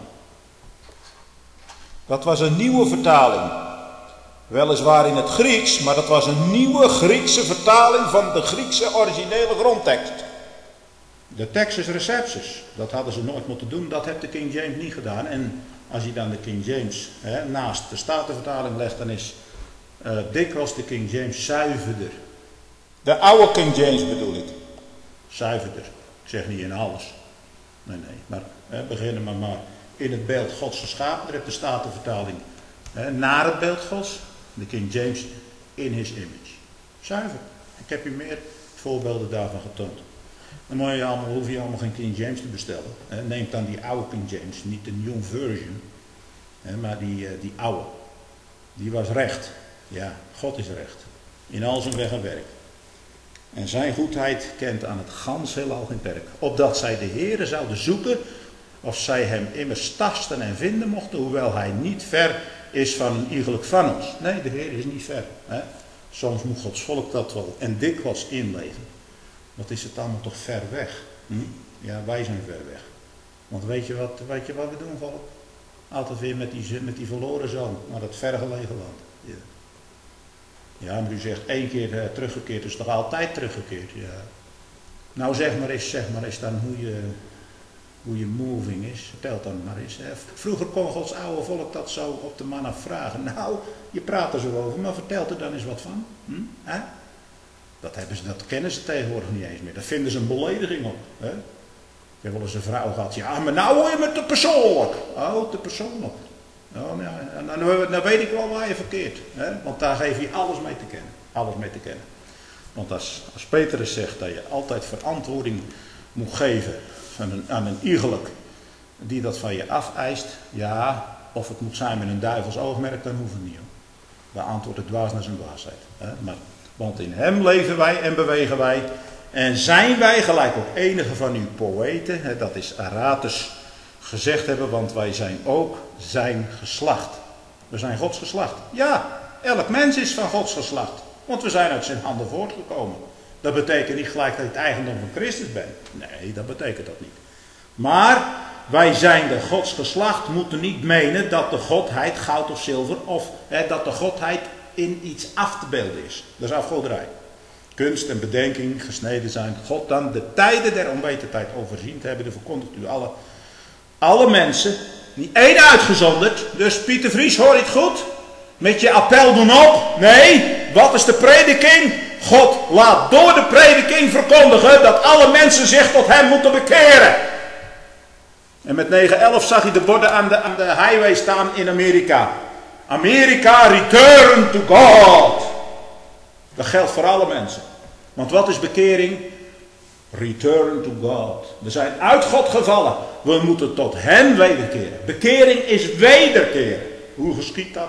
Dat was een nieuwe vertaling. Weliswaar in het Grieks, maar dat was een nieuwe Griekse vertaling van de Griekse originele grondtekst. De Textus Receptus, dat hadden ze nooit moeten doen, dat heeft de King James niet gedaan. En als je dan de King James hè, naast de Statenvertaling legt, dan is uh, dikwijls de King James zuiverder. De oude King James bedoel ik. Zuiverder. Ik zeg niet in alles. Nee, nee. Maar hè, beginnen we maar in het beeld Gods geschapen. Daar heeft de Statenvertaling hè, naar het beeld Gods. De King James in his image. Zuiver. Ik heb je meer voorbeelden daarvan getoond. Dan moet je allemaal, hoef je allemaal geen King James te bestellen. Neem dan die oude King James, niet de New Version, maar die, die oude. Die was recht. Ja, God is recht. In al zijn weg en werk. En zijn goedheid kent aan het gans heelal geen perk. Opdat zij de Heere zouden zoeken, of zij hem immers tasten en vinden mochten, hoewel hij niet ver is van een iegelijk van ons. Nee, de Heer is niet ver. Hè? Soms moet Gods volk dat wel en dikwijls inleven. Wat is het allemaal toch ver weg? Hm? Ja, wij zijn ver weg. Want weet je wat, weet je wat we doen, volk? Altijd weer met die, met die verloren zoon naar het vergelegen land. Ja, ja maar u zegt één keer uh, teruggekeerd, dus toch altijd teruggekeerd. Ja. Nou zeg maar eens, zeg maar eens dan hoe je, hoe je moving is. Vertel dan maar eens. Hè. Vroeger kon Gods oude volk dat zo op de man afvragen. Nou, je praat er zo over, maar vertel er dan eens wat van. Hm? Hè? Dat, hebben ze, dat kennen ze tegenwoordig niet eens meer. Daar vinden ze een belediging op. Hè? Ik heb wel eens een vrouw gehad. Ja, maar nou hoor je me te persoonlijk. Oh, te persoonlijk. Oh, ja, nou, nou weet ik wel waar je verkeert. Hè? Want daar geef je alles mee te kennen. Alles mee te kennen. Want als, als Petrus zegt dat je altijd verantwoording moet geven aan een, aan een iegelijk die dat van je afeist. Ja, of het moet zijn met een duivels oogmerk, dan hoeft het niet. Daar antwoordt het dwaas naar zijn dwaasheid. Hè? Maar want in hem leven wij en bewegen wij. En zijn wij, gelijk ook enige van uw poëten, hè, dat is Aratus, gezegd hebben, want wij zijn ook zijn geslacht. We zijn Gods geslacht. Ja, elk mens is van Gods geslacht. Want we zijn uit zijn handen voortgekomen. Dat betekent niet gelijk dat je het eigendom van Christus bent. Nee, dat betekent dat niet. Maar wij zijn de Gods geslacht, moeten niet menen dat de godheid goud of zilver, of hè, dat de godheid in iets af te beelden is. Dat is afgoderij. Kunst en bedenking gesneden zijn. God dan de tijden der onwetendheid overzien te hebben. Dat verkondigt u alle, alle mensen. Niet één uitgezonderd. Dus Pieter Vries, hoor je het goed? Met je appel doen op. Nee, wat is de prediking? God laat door de prediking verkondigen dat alle mensen zich tot hem moeten bekeren. En met negen elf zag hij de borden aan de, aan de highway staan in Amerika. Amerika, return to God. Dat geldt voor alle mensen. Want wat is bekering? Return to God. We zijn uit God gevallen. We moeten tot hem wederkeren. Bekering is wederkeren. Hoe geschiet dat?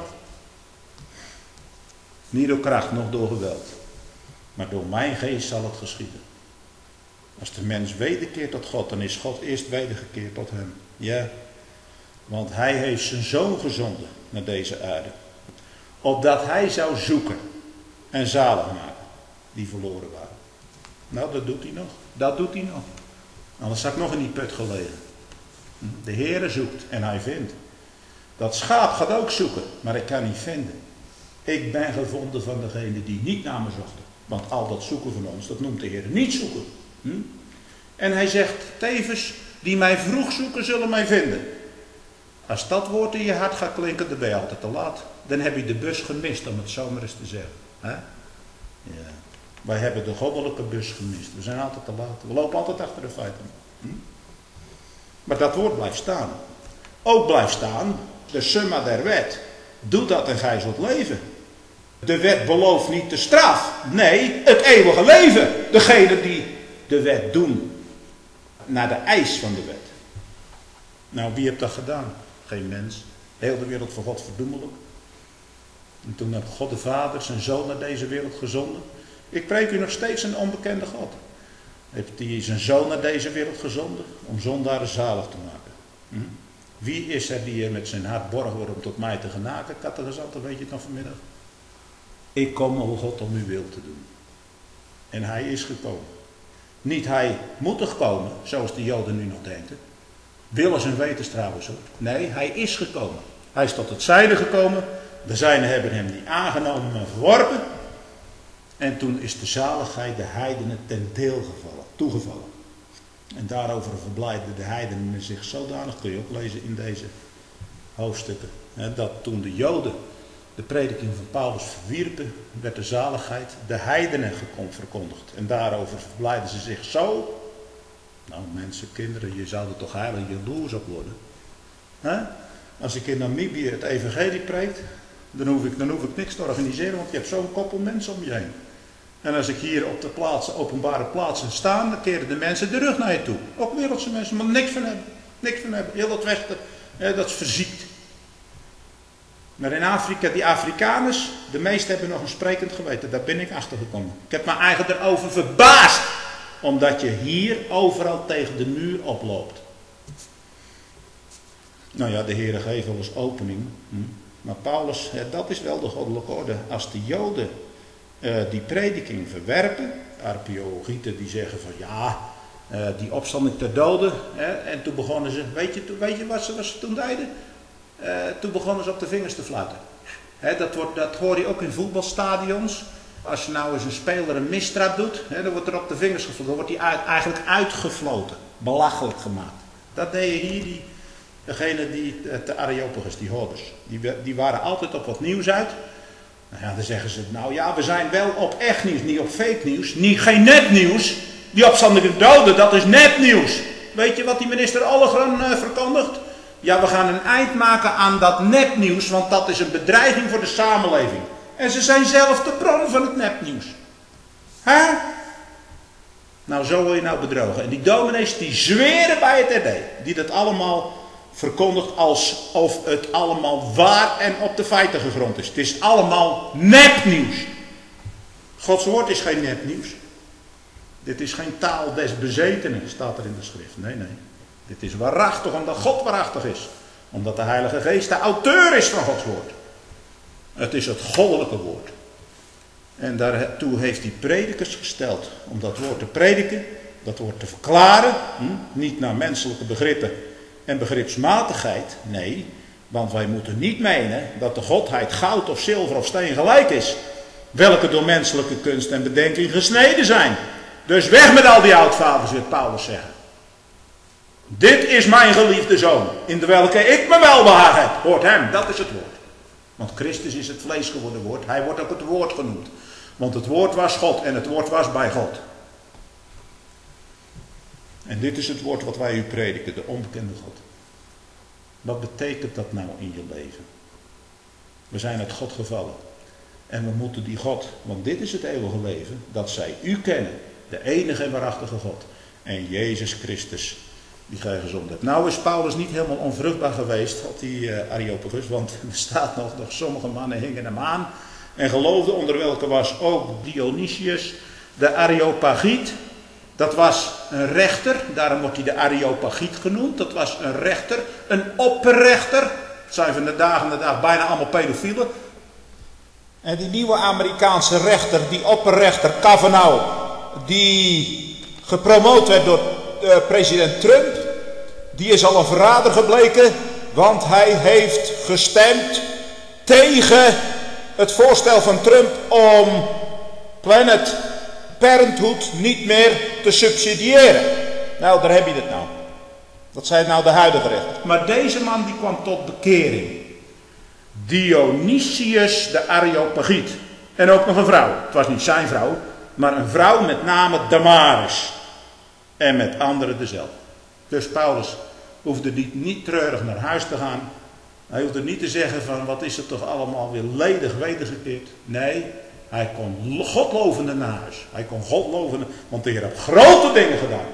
Niet door kracht, noch door geweld. Maar door mijn geest zal het geschieden. Als de mens wederkeert tot God, dan is God eerst wedergekeerd tot hem. Ja, want hij heeft zijn zoon gezonden naar deze aarde. Opdat hij zou zoeken en zalig maken die verloren waren. Nou, dat doet hij nog. Dat doet hij nog. Anders had ik nog in die put gelegen. De Heere zoekt en hij vindt. Dat schaap gaat ook zoeken, maar ik kan niet vinden. Ik ben gevonden van degene die niet naar me zochten. Want al dat zoeken van ons, dat noemt de Heer niet zoeken. Hm? En hij zegt tevens, die mij vroeg zoeken, zullen mij vinden. Als dat woord in je hart gaat klinken, dan ben je altijd te laat. Dan heb je de bus gemist, om het zo maar eens te zeggen. Hè? Ja. Wij hebben de goddelijke bus gemist. We zijn altijd te laat. We lopen altijd achter de feiten. Hm? Maar dat woord blijft staan. Ook blijft staan, de summa der wet. Doe dat en gij zult leven. De wet belooft niet de straf. Nee, het eeuwige leven. Degene die de wet doen. Naar de eis van de wet. Nou, wie heeft dat gedaan? Geen mens. Heel de wereld voor God verdoemelijk. En toen had God de Vader zijn Zoon naar deze wereld gezonden. Ik preek u nog steeds een onbekende God. Heeft hij zijn Zoon naar deze wereld gezonden? Om zondaren zalig te maken. Hm? Wie is er die er met zijn hart borg wordt om tot mij te genaken? Kattegezanten, weet je het nog vanmiddag? Ik kom, o God, om uw wil te doen. En hij is gekomen. Niet hij moet er komen, zoals de Joden nu nog denken. Willens en wetens trouwens hoor. Nee, hij is gekomen. Hij is tot het zijde gekomen. De zijnen hebben hem niet aangenomen en verworpen. En toen is de zaligheid de heidenen ten deel gevallen, toegevallen. En daarover verblijden de heidenen zich zodanig, kun je ook lezen in deze hoofdstukken. Hè, dat toen de Joden de prediking van Paulus verwierpen, werd de zaligheid de heidenen verkondigd. En daarover verblijden ze zich zo. Nou mensen, kinderen, je zou er toch heilig jaloers op worden. Hè? Als ik in Namibië het evangelie preek, dan hoef, ik, dan hoef ik niks te organiseren, want je hebt zo'n koppel mensen om je heen. En als ik hier op de plaatsen, openbare plaatsen sta, dan keren de mensen de rug naar je toe. Ook wereldse mensen, maar niks van hebben. Niks van hebben. Heel dat westen, eh, dat is verziekt. Maar in Afrika, die Afrikaners, de meesten hebben nog een sprekend geweten. Daar ben ik achter gekomen. Ik heb me eigenlijk erover verbaasd. Omdat je hier overal tegen de muur oploopt. Nou ja, de Heere geeft wel eens opening. Hm. Maar Paulus, dat is wel de goddelijke orde. Als de Joden uh, die prediking verwerpen. Archeologieten die zeggen van ja, uh, die opstanding ter doden. Hè, en toen begonnen ze, weet je, weet je wat, ze, wat ze toen deden? Uh, toen begonnen ze op de vingers te fluiten. Hè, dat, wordt, dat hoor je ook in voetbalstadions. Als je nou eens een speler een misstrap doet, hè, dan wordt er op de vingers gefloten. Dan wordt hij uit, eigenlijk uitgefloten. Belachelijk gemaakt. Dat deden hier die, degene die, de Areopagus, die hoorders. Die, die waren altijd op wat nieuws uit. Nou ja, dan zeggen ze, nou ja, we zijn wel op echt nieuws, niet op fake nieuws. Niet, geen nepnieuws. Die opstandelijke doden, dat is nepnieuws. Weet je wat die minister Allegren uh, verkondigt? Ja, we gaan een eind maken aan dat nepnieuws, want dat is een bedreiging voor de samenleving. En ze zijn zelf de bron van het nepnieuws. Hè? Nou, zo wil je nou bedrogen. En die dominees die zweren bij het R D. Die dat allemaal verkondigt alsof het allemaal waar en op de feiten gegrond is. Het is allemaal nepnieuws. Gods woord is geen nepnieuws. Dit is geen taal des bezetenen, staat er in de schrift. Nee, nee. Dit is waarachtig omdat God waarachtig is. Omdat de Heilige Geest de auteur is van Gods woord. Het is het goddelijke woord. En daartoe heeft hij predikers gesteld. Om dat woord te prediken. Dat woord te verklaren. Hm? Niet naar menselijke begrippen en begripsmatigheid. Nee. Want wij moeten niet menen dat de godheid goud of zilver of steen gelijk is. Welke door menselijke kunst en bedenking gesneden zijn. Dus weg met al die oudvaders, wil Paulus zeggen. Dit is mijn geliefde zoon. In de welke ik me welbehagen heb. Hoort hem, dat is het woord. Want Christus is het vlees geworden woord. Hij wordt ook het woord genoemd. Want het woord was God en het woord was bij God. En dit is het woord wat wij u prediken, de onbekende God. Wat betekent dat nou in je leven? We zijn uit God gevallen. En we moeten die God, want dit is het eeuwige leven, dat zij u kennen. de enige en waarachtige God. En Jezus Christus, die gij gezond hebt. Nou is Paulus niet helemaal onvruchtbaar geweest op die uh, Areopagus, want er staat nog, nog sommige mannen hingen hem aan en geloofden, onder welke was ook Dionysius, de Areopagiet. Dat was een rechter, daarom wordt hij de Areopagiet genoemd. Dat was een rechter, een opperrechter. Het zijn van de dag en de dag bijna allemaal pedofielen. En die nieuwe Amerikaanse rechter, die opperrechter Kavanaugh, die gepromoot werd door uh, president Trump, die is al een verrader gebleken, want hij heeft gestemd tegen het voorstel van Trump om Planet Parenthood niet meer te subsidiëren. Nou, daar heb je het nou. Dat zijn nou de huidige rechters. Maar deze man die kwam tot bekering. Dionysius de Areopagiet. En ook nog een vrouw. Het was niet zijn vrouw, maar een vrouw met name Damaris. En met anderen dezelfde. Dus Paulus hoefde niet, niet treurig naar huis te gaan. Hij hoefde niet te zeggen van wat is het toch allemaal weer ledig wedergekeerd. Nee, hij kon God lovende naar huis. Hij kon God lovende, want de Heer heeft grote dingen gedaan.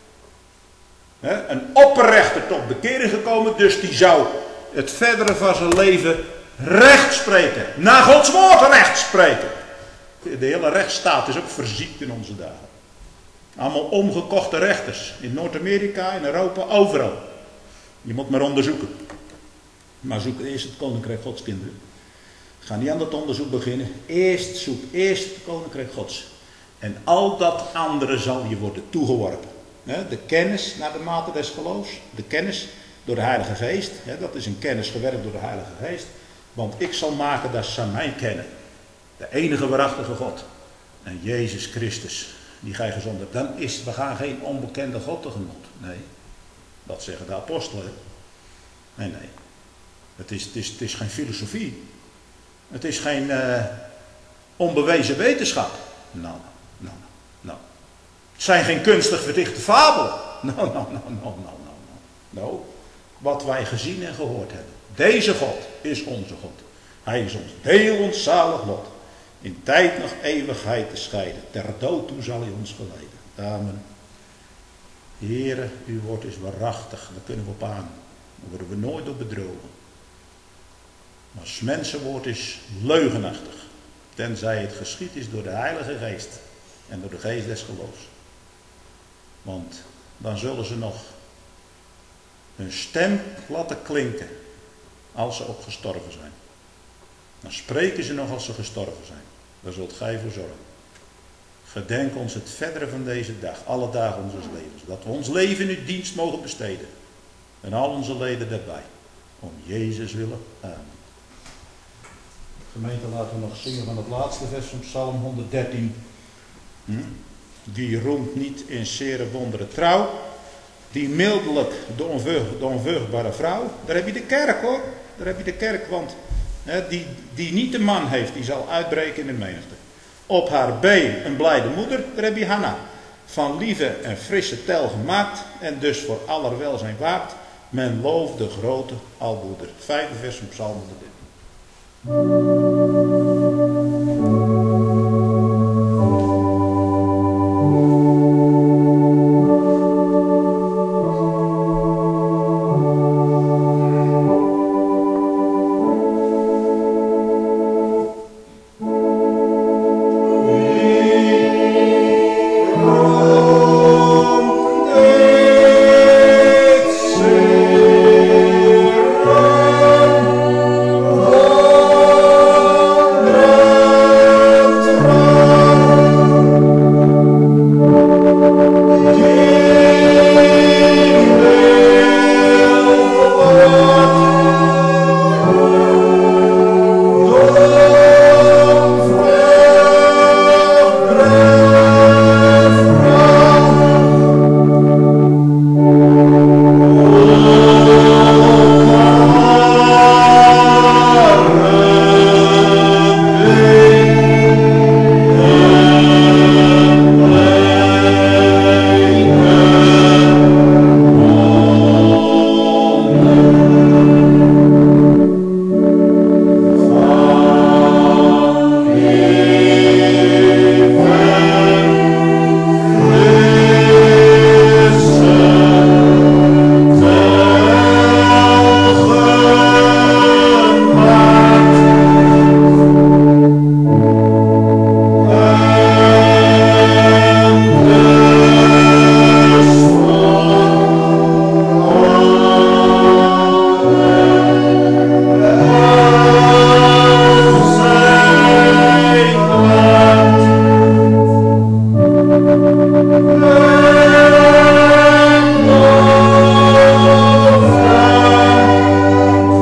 He, een opperrechter tot bekering gekomen, dus die zou het verdere van zijn leven recht spreken. Naar Gods woord recht spreken. De hele rechtsstaat is ook verziekt in onze dagen. Allemaal omgekochte rechters. In Noord-Amerika, in Europa, overal. Je moet maar onderzoeken. Maar zoek eerst het koninkrijk Gods, kinderen. Ga niet aan dat onderzoek beginnen. Eerst zoek eerst het koninkrijk Gods. En al dat andere zal je worden toegeworpen. De kennis naar de mate des geloofs. De kennis door de Heilige Geest. Dat is een kennis gewerkt door de Heilige Geest. Want ik zal maken dat ze mij kennen. De enige waarachtige God. En Jezus Christus. Die gij gezond hebt. Dan is, we gaan geen onbekende God tegemoet. Nee. Dat zeggen de apostelen. Nee, nee. Het is, het is, het is geen filosofie. Het is geen uh, onbewezen wetenschap. Nou, nou, nou. Het zijn geen kunstig verdichte fabel. Nou, nou, nou, nou, nou, nou, nou. Nou, wat wij gezien en gehoord hebben. Deze God is onze God. Hij is ons deel, ons zalig lot. In tijd nog eeuwigheid te scheiden. Ter dood toe zal hij ons geleiden. Amen. Heere, uw woord is waarachtig. Daar kunnen we op aan. Daar worden we nooit door bedrogen. Maar als mensenwoord is leugenachtig. Tenzij het geschied is door de Heilige Geest. En door de geest des geloofs. Want dan zullen ze nog hun stem laten klinken. Als ze ook gestorven zijn. Dan spreken ze nog als ze gestorven zijn. Daar zult gij voor zorgen. Gedenk ons het verdere van deze dag. Alle dagen onze levens. Dat we ons leven in uw dienst mogen besteden. En al onze leden daarbij. Om Jezus willen. Amen. Gemeente, laten we nog zingen van het laatste vers van Psalm honderddertien. Hm? Die roemt niet in zere wonderen trouw. Die mildelijk de, onvrucht, de onvruchtbare vrouw. Daar heb je de kerk hoor. Daar heb je de kerk, want hè, die, die niet de man heeft, die zal uitbreken in de menigte. Op haar been een blijde moeder, daar heb je Hanna. Van lieve en frisse tel gemaakt en dus voor aller welzijn waard. Men looft de grote alboeder. Vijfde vers van Psalm honderddertien. Oh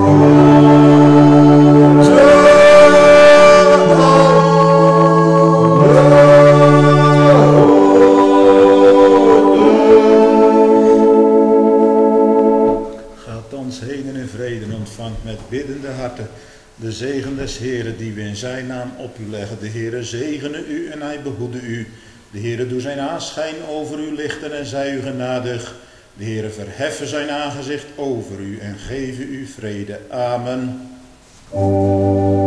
De zegen des Heeren die we in zijn naam op u leggen. De Heere zegene u en hij behoede u. De Heere doe zijn aanschijn over u lichten en zij u genadig. De Heere verheffen zijn aangezicht over u en geven u vrede. Amen.